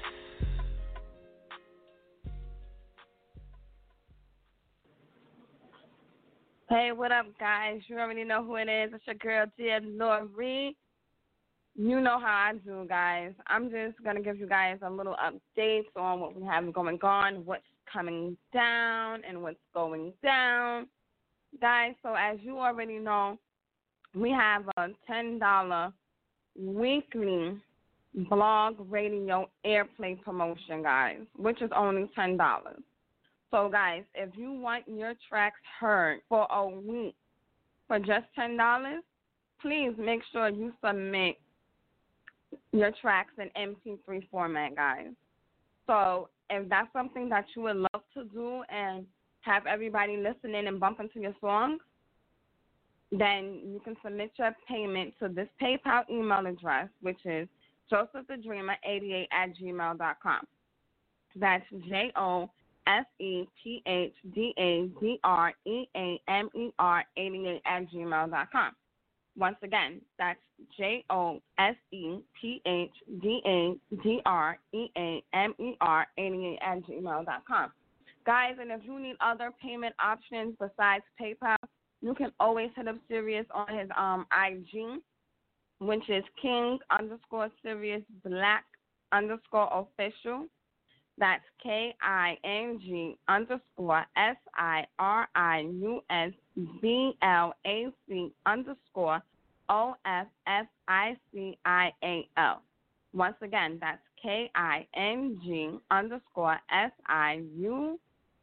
Hey, what up, guys? You already know who it is. It's your girl, Dear Lori. You know how I do, guys. I'm just going to give you guys a little updates on what we have going on, what's coming down, and what's going down. Guys, so as you already know, we have a ten dollars weekly blog radio airplay promotion, guys, which is only ten dollars. So, guys, if you want your tracks heard for a week for just ten dollars, please make sure you submit your tracks in M P three format, guys. So if that's something that you would love to do and have everybody listening and bump into your songs, then you can submit your payment to this PayPal email address, which is joseph the dreamer eighty-eight at gmail dot com. That's J O S E P H D A D R E A M E R eighty-eight at gmail dot com. Once again, that's J O S E P H D A D R E A M E R eighty-eight at gmail dot com. Guys, and if you need other payment options besides PayPal, you can always hit up Sirius on his um I G, which is King underscore Sirius Black underscore official. That's K I N G underscore S I R I U S B L A C underscore O F F I C I A L. Once again, that's K I N G underscore S I U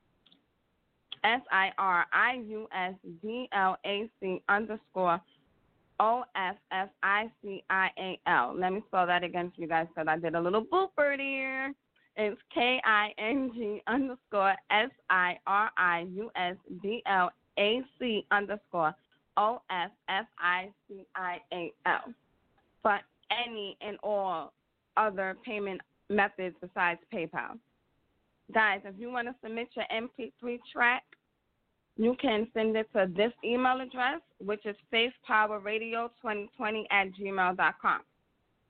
S I R I U S B L A C underscore O F F I C I A L. Let me spell that again for you guys because I did a little booper there. It's K I N G underscore S I R I U S B L A C underscore O F F I C I A L. For any and all other payment methods besides PayPal. Guys, if you want to submit your M P three track, you can send it to this email address, which is faithpowerradio twenty twenty at gmail dot com.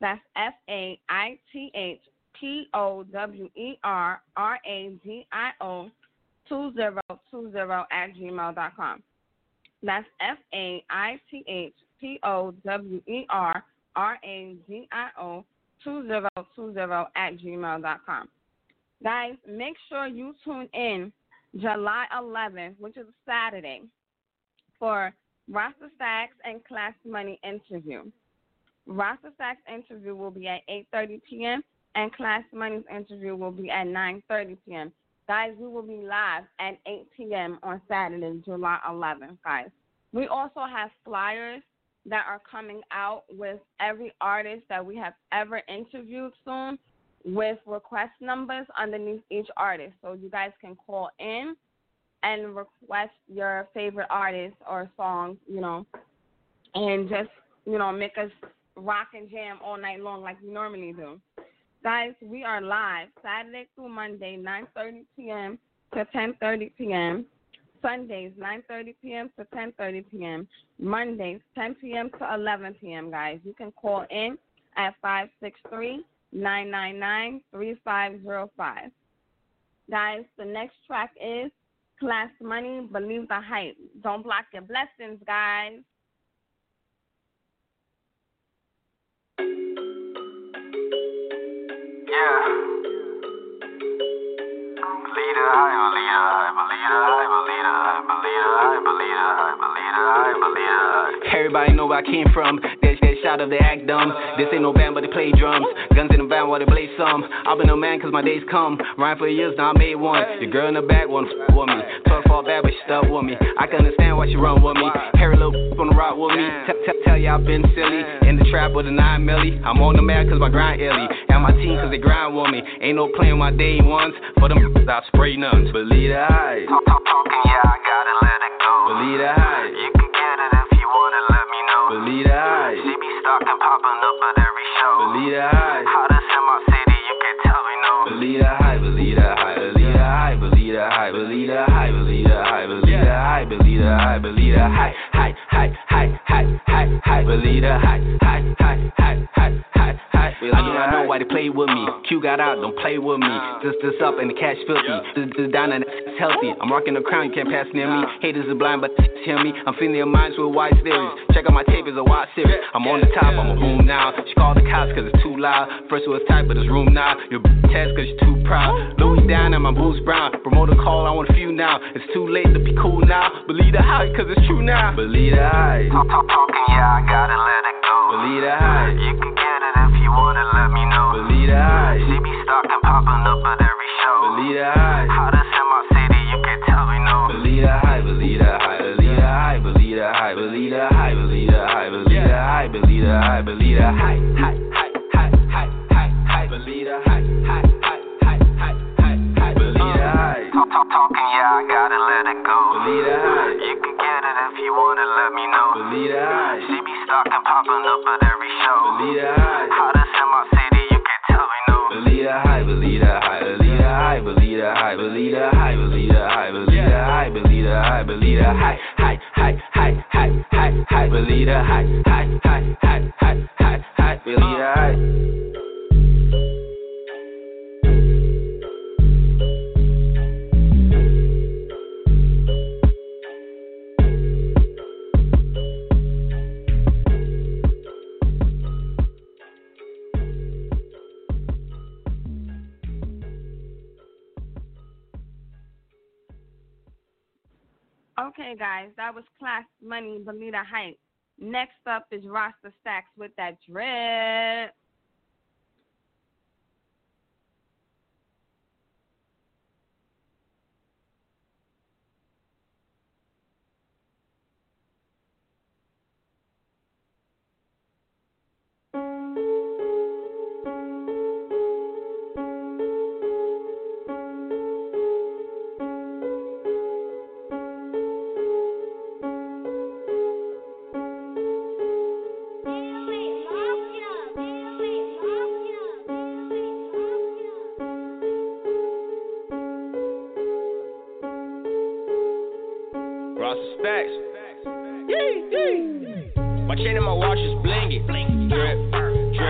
That's F A I T H P O W E R R A D I O two zero two zero at gmail dot com. That's F A I T H P O W E R R A D I O two zero two zero at gmail dot com. Guys, make sure you tune in July eleventh, which is Saturday, for Rasta Stacks and Class Money interview. Rasta Stacks interview will be at eight thirty p.m. and Class Money's interview will be at nine thirty p.m. Guys, we will be live at eight p.m. on Saturday, July eleventh, guys. We also have flyers that are coming out with every artist that we have ever interviewed soon, with request numbers underneath each artist. So you guys can call in and request your favorite artist or songs, you know, and just, you know, make us rock and jam all night long like we normally do. Guys, we are live Saturday through Monday, nine thirty p.m. to ten thirty p.m. Sundays, nine thirty p.m. to ten thirty p.m. Mondays, ten p.m. to eleven p.m., guys. You can call in at five six three, nine nine nine, three five zero five. Guys, the next track is Class Money, Believe the Hype. Don't block your blessings, guys. Yeah. Believe the hype, believe the hype, believe the hype, believe the hype, believe the hype, believe the hype, believe the hype, believe the hype. Everybody know where I came from. That, that shot of they act dumb. This ain't no band, but they play drums. Guns in the van while they blaze some. I've been a man cause my days come. Rhyme for years, now I made one. The girl in the back wanna f with me. Told her fall back, but she stuck with me. I can understand why she run with me. Harry little on the rock with me. Tell ya I've been silly. In the trap with a nine milli. I'm on the mad cause my grind illy. And my team cause they grind with me. Ain't no playing my day ones. For them I spray nuns. Believe the hype. Talk, talk, talking, yeah, I gotta let it go. Believe the hype. You can get it if you wanna, let me know. Believe the hype. She be stocking, popping up at every show. Believe the hype. Hottest in my city, you can tell me no. Believe the hype, believe the hype, believe the hype, believe the hype, believe the hype, believe the hype, believe the hype, believe the hype, believe the hype, hype, hype, hype, hype, hype, hype, believe the hype, hype, hype, hype, hype, hype, hype. I do not know why they play with me. Q got out, don't play with me. Just this up and the cash filthy. This, this down and it's healthy. I'm rocking the crown, you can't pass near me. Haters are blind, but hear me. I'm feeling your minds with wise theories. Check out my tape, it's a wide series. I'm on the top, I'm a boom now. She called the cops cause it's too loud. First it was tight, but it's room now. Your test cause you're too proud. Louis down and my boots brown. Promoter call, I want a few now. It's too late to be cool now. Believe the hype cause it's true now. Believe the hype. Talk, talk, talking, yeah, I gotta let it go. Believe the hype. You can get it if you wanna, let me know. Believe the hype. She be stocking, popping up at every show. Believe the hype. Hottest in my city, you can tell me no. Believe the hype, believe the hype, believe the hype, believe the hype, believe the hype, believe the hype, believe the hype, believe the hype, believe the hype, hype, hype, hype, hype, hype, hype, believe the hype, hype, hype, hype, hype, hype, hype, believe the hype. Talk, talk, talking, yeah, I gotta let it go. Believe the hype. You can get it if you wanna, let me know. Believe the hype. She be stocking, popping up at every show. Believe the hype. Hottest in my city, you can tell me no. Believe the hype, believe the hype, believe the hype, believe the hype, believe the hype, believe the hype, believe the hype, believe the hype, believe the hype, hype, hype, hype, hype, hype, hype, believe the hype, hype, hype, hype, hype, hype, hype, believe the hype. Okay, guys, that was Class Money, Believe the Hype. Next up is Rasta Stacks with that drip. Stacks. Yee, yee. My chain and my watch is blingy. Drip, drip,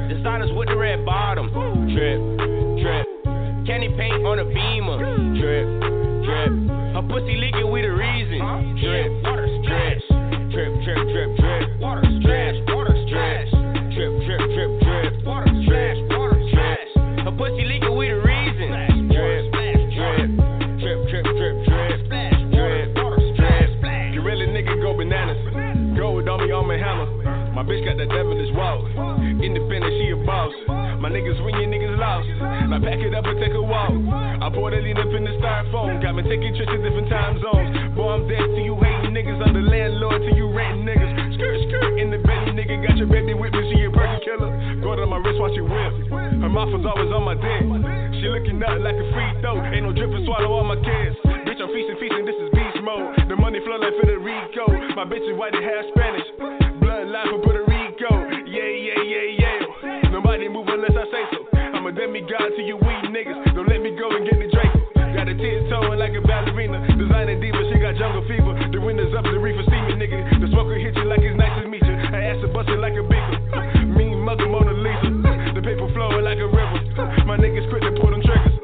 Designers with the red bottom. Drip, drip. Candy paint on a beamer. Drip, drip. Her pussy leaking, we the reason. Drip, water drip, drip, drip, drip, drip. Water splash, water splash. Drip, drip, drip, drip. Water splash, water splash. Her pussy leaking, we the reason. Drip, drip, drip, drip, drip, drip. Splash, drip, water splash. You really nigga go bananas. Gold on me, on my hammer. My bitch got that devilish walk. Independent, she a boss. My niggas win, your niggas lost. Now pack it up and take a walk. I pour the lean up in the styrofoam. Got me taking trips to different time zones. Boy, I'm dead to you hating niggas. I'm the landlord to you renting niggas. Skirt, skirt in the belly, nigga. Got your baby with me, she a person killer. Go to my wrist, watch you whip. Her mouth was always on my dick. She looking up like a free throw. Ain't no drip and swallow all my kids. Bitch, I'm feasting, feasting, this is beast mode. The money flow like Federico. My bitch is white and half Spanish. Bloodline from Puerto Rico. Yeah, yeah, yeah, yeah. Nobody move unless I say so. I'm a demigod to you weed niggas. Don't let me go and get the Draco. Got a tiptoeing like a ballerina. Designer diva, she got jungle fever. The windows up, the reefer steaming, nigga. The smoker hit you like it's nice to meet you. I ass her bustin' like a beaker. Mean mother Mona Lisa. The paper flowing like a river. My niggas quick to pull them triggers.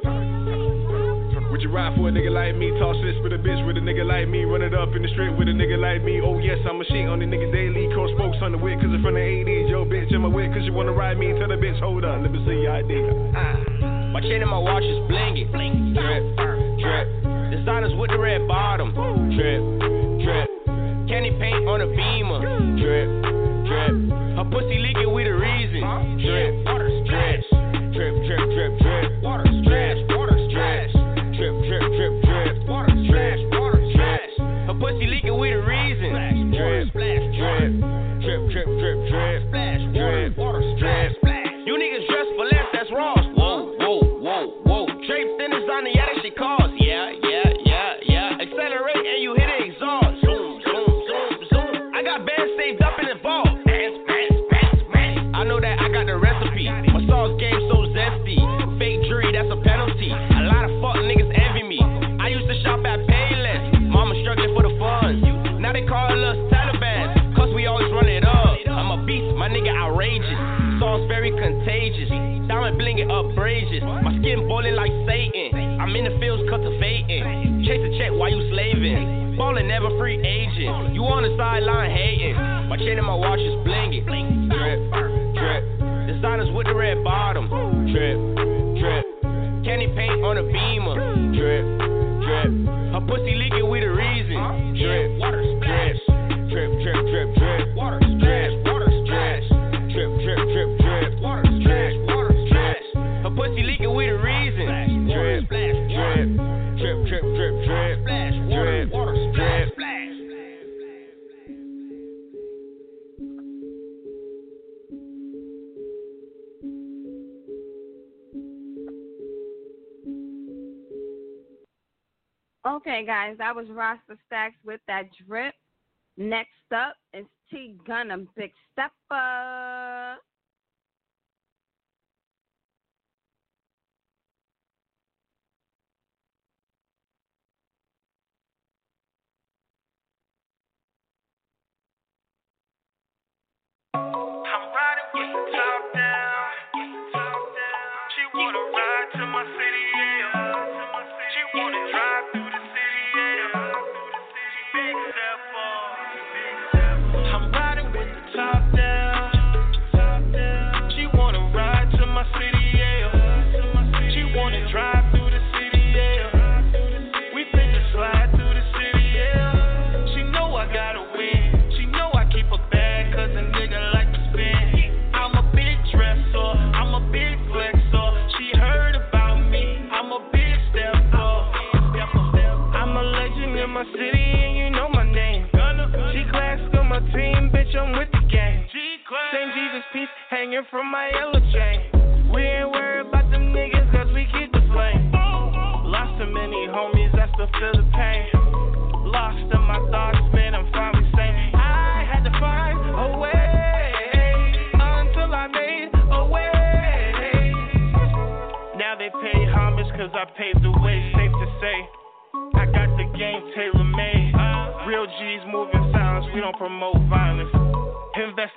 Would you ride for a nigga like me? Talk shit with a bitch with a nigga like me. Run it up in the street with a nigga like me. Oh yes, I'm a shit on the nigga daily. Cold spokes on the wit, cause it's from the eighties. Yo bitch, in my wit, cause you wanna ride me. Tell the bitch, hold up, let me see your I D. Ah. My chain and my watch is blinging. Drip, drip. Designers with the red bottom. Drip, drip. Candy paint on a beamer. Drip, drip. Her pussy leaking, we the reason. Drip, water drip, drip, drip, drip, drip. Water splash, water splash. Drip, drip, drip, drip. Water splash, water splash. Her pussy leaking, we the reason. Drip, drip, drip, drip, drip, drip. Splash, drip, water splash. You niggas dress for less, that's Ross. Whoa, whoa, whoa, whoa. Drapes in designer, yeah, that shit costs. Yeah, yeah, yeah, yeah. Accelerate and you hit the exhaust. Zoom, zoom, zoom, zoom. I got bands saved up in the vault. Bands, bands, bands, bands. I know that I got the recipe. My sauce game so zesty. Fake jury, that's a penalty. A lot of fuck niggas envy me. I used to shop at Payless. Mama struggling for the funds. Now they call us Taliban, cause we always run it up. I'm a beast, my nigga outrageous. Sauce very contagious. Diamond blingin' outrageous. My skin boiling like Satan. I'm in the fields cultivating. Chase a check while you slaving. Ballin' never free agent. You on the sideline hating. My chain and my watch is blingin'. Drip, drip. Designers with the red bottom. Drip, drip. Candy paint on a beamer. Drip, drip. Her pussy leaking, we the reason. Drip, water drip, drip, drip, drip, drip. Water splash, water splash. Drip, drip, drip, drip. Water splash, water splash. Her pussy leaking, we the reason. Drip, drip, drip, drip, drip, drip. Splash, water, water splash, splash. Okay, guys, that was Rasta Stacks with that drip. Next up is T Gunna, Big Stepper. I'm riding with the top down. She wanna ride to my city, yeah. She wanna drive through the city, yeah. Big Stepper. I'm riding with the top down. She wanna ride to my city, yeah. She wanna drive through the city, yeah. We finna slide through the city, yeah. She know I gotta win. She know I keep a bag, cause a nigga like to spend. I'm a big dresser, I'm a big flexer. She heard about me, I'm a big stepper. I'm a legend in my city and you know my name. She classic on my team, bitch, I'm with the gang. Same Jesus piece hanging from my yellow chain. We ain't worried about them niggas cause we keep the flame. Lost so many homies, I still feel the pain. Lost in my thoughts, man, I'm finally sane. I had to find a way until I made a way. Now they pay homage cause I paved the way. Safe to say, I got the game tailor-made. Real G's moving silence, we don't promote violence. Invest in real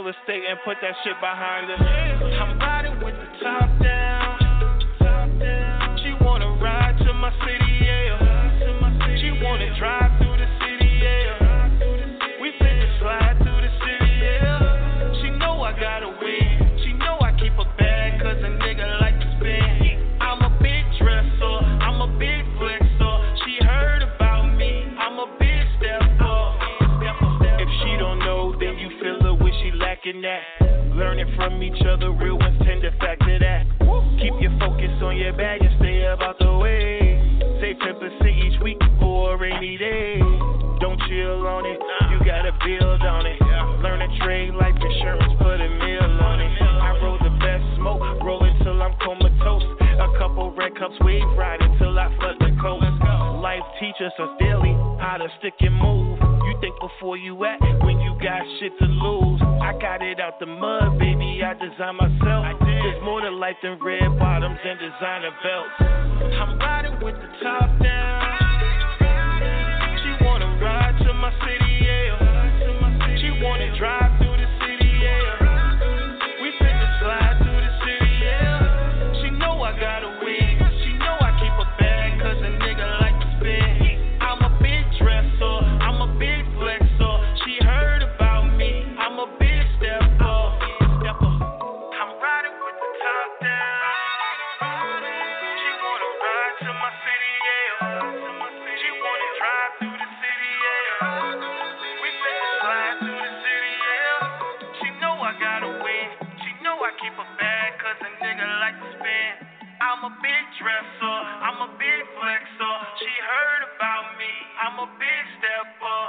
real estate and put that shit behind us. I'm riding with the top down. She wanna ride to my city, yeah. She wanna drive through the city, yeah. We finna slide through the city, yeah. She know I gotta win. She know I keep a bag, cause a nigga like to spend. I'm a big dresser, I'm a big flexer. She heard about me, I'm a big stepper. If she don't know, then you feel her when she lacking that. Learning from each other, real ones tend to factor that. Keep your focus on your bag and stay about the way. Save ten percent each week for a rainy day. Don't chill on it, you gotta build on it. Learn a trade, life insurance, put a meal on it. I roll the best smoke, roll it till I'm comatose. A couple red cups, wave ride until I flood the coast. Life teaches us daily how to stick and move. You think before you act when you got shit to lose. I got it out the mud, baby, I designed myself. There's more to life than red bottoms and designer belts. I'm riding with the top down. She wanna ride to my city, yeah. She wanna drive through the city, yeah. We finna slide through the city, yeah. She know I gotta win. She know I keep a bag, cause a nigga like to spend. I'm a big dresser, I'm a big flexer. She heard about me, I'm a big stepper. I'm riding with the top down. She wanna ride to my city, yeah. She wanna drive through the city, yeah. We finna slide through the city, yeah. She know I gotta win. She know I keep a bag, cause a nigga like to spend. I'm a big dresser, I'm a big flexer. She heard about me, I'm a big stepper.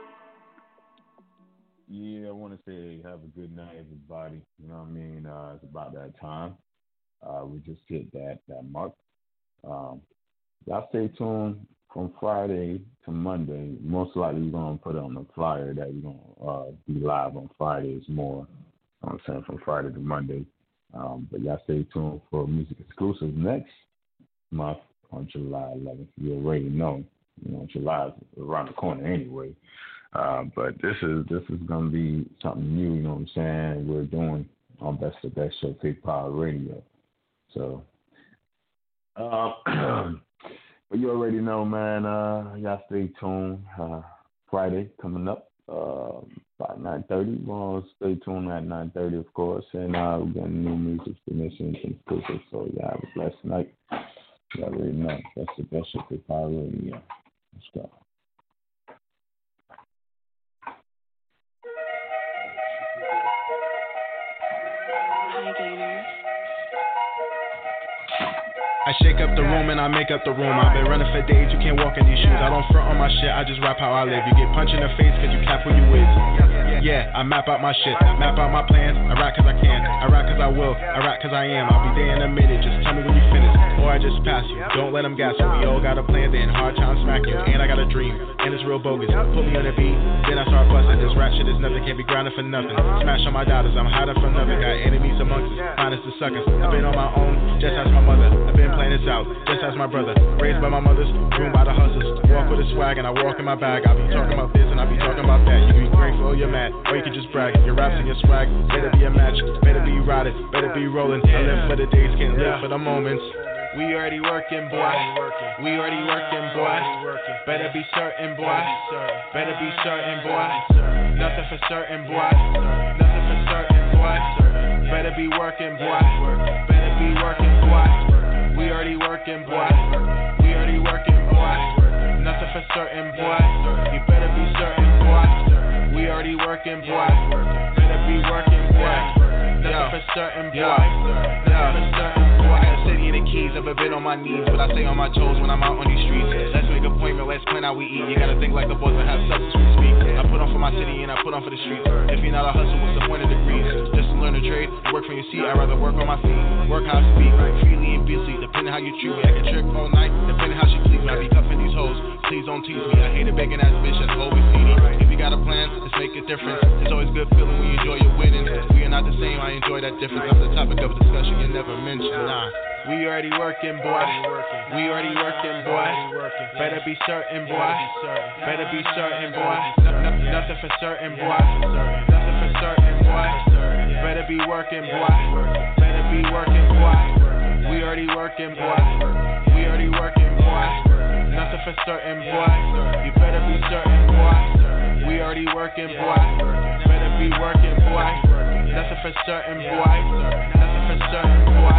Yeah, I want to say have a good night, everybody. You know what I mean? Uh, it's about that time. Uh, we just hit that, that mark. Um, y'all stay tuned from Friday to Monday. Most likely we're going to put it on the flyer that we're going to uh, be live on Fridays more. You know what I'm saying, from Friday to Monday. Um, but y'all stay tuned for music exclusives next month on July eleventh. You already know. You know, July is around the corner anyway. Uh, but this is this is gonna be something new, you know what I'm saying? We're doing on Best of Best Show, Big Power Radio. So, uh, but you already know, man. Uh, y'all stay tuned. Uh, Friday coming up uh, about nine thirty. We'll stay tuned at nine thirty, of course. And uh, we're getting new music submissions and exclusives. So y'all have a blessed night. You already know. Best of Best Show, Big Power Radio. Let's go. I shake up the room and I make up the room. I've been running for days, you can't walk in these shoes. I don't front on my shit, I just rap how I live. You get punched in the face cause you cap who you with. Yeah, I map out my shit, map out my plans. I rap cause I can, I rap cause I will, I rap cause I am. I'll be there in a minute, just tell me when you finish, or I just pass you. Don't let them gas you, we all got a plan, then hard time smack you. And I got a dream, and it's real bogus. Put me on the beat, then I start busting. This rap shit is nothing, can't be grinding for nothing. Smash on my daughters, I'm hiding from nothing. Got enemies amongst us, minus the suckers. I've been on my own, just as my mother. I've been playing this out, just as my brother. Raised by my mothers, groomed by the hustlers. Walk with a swag and I walk in my bag. I be talking about this and I be talking about that. You can be grateful or you're mad, or you can just brag. Your raps and your swag, better be a match, better be riding, better be rolling. I live for the days, can't live for the moments. We already working, boy. We already working, boy. Better be certain, boy. Better be certain, boy. Nothing for certain, boy. Nothing for certain, boy. Better be working, boy. Better be working, boy. We already working, boy. We already working, boy. Nothing for certain, boy. You better be certain, boy. We already working, boy. Better be working, boy. Nothing for certain, boy. Nothing for certain, boy. I got a city in the keys, never been on my knees, but I stay on my toes when I'm out on these streets. Let's make an appointment, let's plan how we eat. You gotta think like the boys that have substance we speak. I put on for my city and I put on for the streets. If you're not a hustle, what's the point of degrees? Just to learn a trade, work from your seat. I'd rather work on my feet, work how I speak, freely and busy, depending how you treat me. I can trick all night, depending how she please me. I be cuffing these hoes, please don't tease me. I hate a begging ass bitch that's always needy. If you got a plan, let's make a difference. It's always good feeling when you enjoy your winnings. We are not the same, I enjoy that difference. That's the topic of discussion you never mentioned. Nah. We already working, boy. We already working, boy. Better be certain, boy. Better be certain, boy. Nothing for certain, boy. Nothing for certain, boy. You better be working, boy. Better be working, boy. We already working, boy. We already working, boy. Nothing for certain, boy. You better be certain, boy. We already working, boy. Better be working, boy. Nothing for certain, boy. Nothing for certain, boy.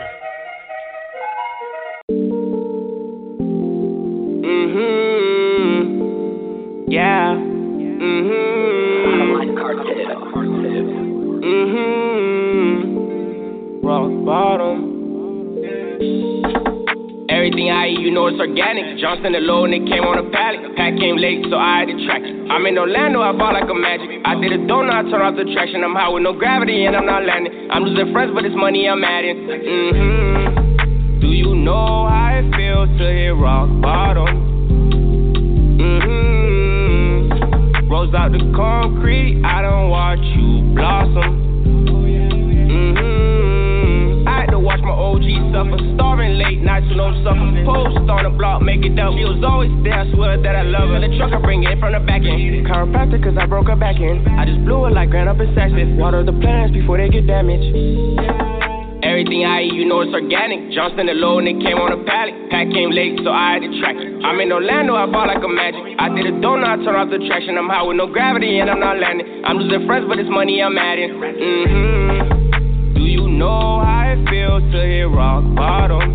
Mhm. Yeah. Mhm. Mhm. Rock bottom. Everything I eat, you know it's organic. Johnson the low and it came on a pallet. Pack came late, so I had to track it. I'm in Orlando, I ball like a magic. I did a donut, I turned off the traction. I'm high with no gravity and I'm not landing. I'm losing friends, but it's money I'm adding. Mhm. Do you know how it feels to hit rock bottom? Mhm. Rolls out the concrete, I don't watch you blossom. Mhm. I had to watch my O G suffer, starving late nights with no supper. Post on the block, make it up. She was always there, I swear that I love her. The truck, I bring it from the back end. Chiropractor, cause I broke her back in. I just blew it like Grand Up in Saxon. Water the plants before they get damaged. Everything I eat, you know it's organic. Johnson the low and it came on a pallet. Pack came late, so I had to track it. I'm in Orlando, I ball like a magic. I did a donut, I turned off the traction. I'm high with no gravity and I'm not landing. I'm losing friends, but it's money I'm adding. Mhm. Do you know how it feels to hit rock bottom?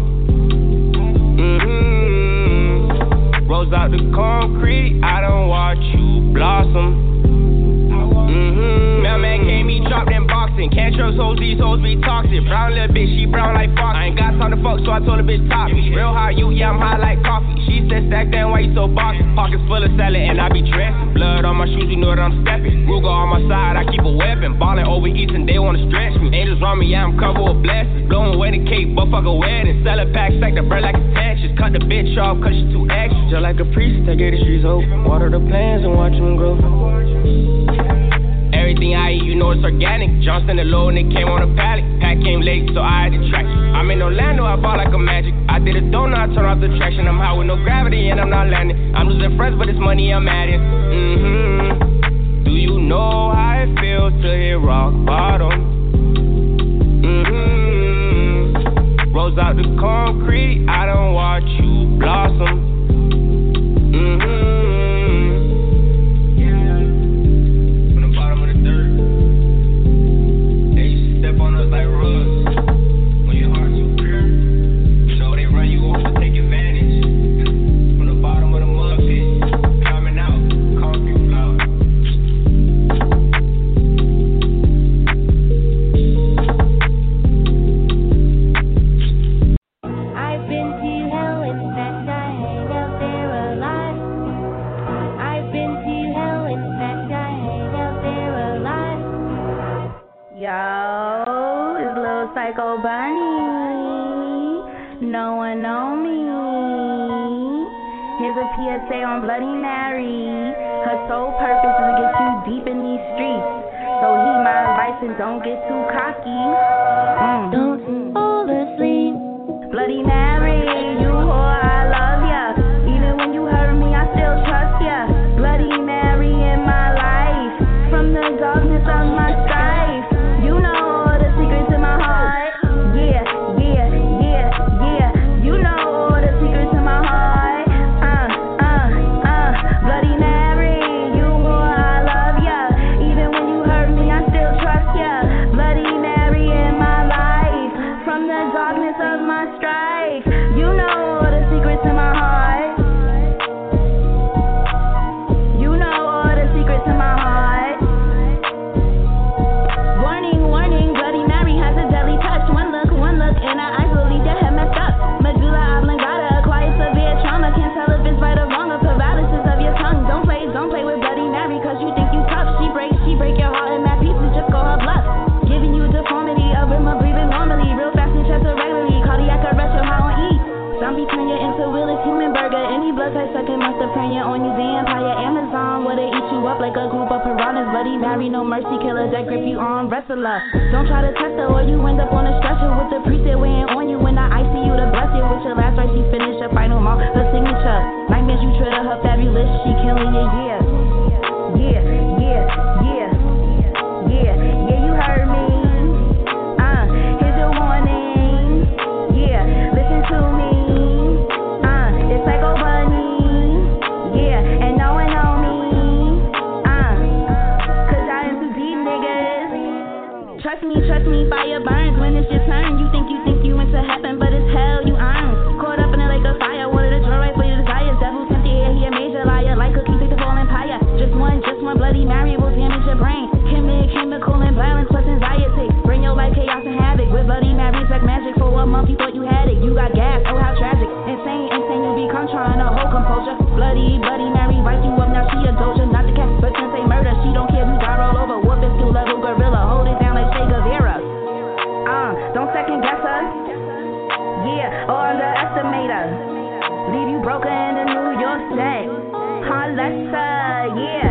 Mhm. Rolls out the concrete, I don't watch you blossom. Mm-hmm. Mailman came, he dropped in boxing. Can't trust hoes, these hoes be toxic. Brown little bitch, she brown like Fox. I ain't got time to fuck, so I told the bitch top me. Real high, you, yeah, I'm high like coffee. She said, stack down, why you so boxy? Pockets full of salad, and I be dressing. Blood on my shoes, you know that I'm stepping. Ruger on my side, I keep a weapon. Ballin' overeating, they wanna stretch me. Angels round me, yeah, I'm covered with blessings. Blowing away the cake, but fuck a wedding. Sell a pack, stack the bread like it's Texas. Cut the bitch off, cause she too extra. Just like a priest, I gave the streets hope. Water the plants and watch them grow. Everything I eat, you know it's organic. Johnson the low and it came on a pallet. Pack came late, so I had to track it. I'm in Orlando, I ball like a magic. I did a donut, I turned off the traction. I'm high with no gravity and I'm not landing. I'm losing friends, but it's money I'm adding. Mhm. Do you know how it feels to hit rock bottom? Mhm. Rolls out the concrete, I don't watch you blossom. Mhm. Psycho Bunny, no one know me. Here's a P S A on Bloody Mary. Her sole purpose is to get you deep in these streets. So heed my advice and don't get too cocky. Mm. Don't fall asleep. Bloody Mary, you whore, I love ya. Even when you hurt me, I still trust ya. Bloody Mary in my life. From the darkness of my strife, you know all the secrets in my heart. Yeah, yeah, yeah, yeah. You know all the secrets in my heart. Uh, uh, uh. Bloody Mary, you whore, I love ya. Even when you hurt me, I still trust ya. Bloody Mary in my life. From the darkness of my strife, you know all the secrets in my heart. You know all the secrets in my heart. Warning, warning, Bloody Mary has a deadly touch. One look, one look, and her eyes will leave your head messed up. Medulla oblongata, acquired severe trauma. Can't tell if it's right or wrong, or paralysis of your tongue. Don't play, don't play with Bloody Mary, cause you think you tough. She breaks, she break your heart in mad pieces, just call her bluff. Giving you deformity, a rhythm of breathing normally. Real fast and chest irregularly, cardiac arrest, your heart on E. Zombie turn you into Willis Human Burger. Any blood type sucking must have praying on you. Vampire Amazon, where they eat you up like a group of piranhas. Bloody Mary, no mercy, killer that grip you on, wrestler. Don't try to test her or you end up on a stretcher with the priest weighing on you in the I C U to bless you. With your last verse, she finished her final mark, her signature. Nightmares, you treat her fabulous, she killing you, yeah. Yeah, yeah, yeah, yeah, yeah, you heard me. Alexa, yeah.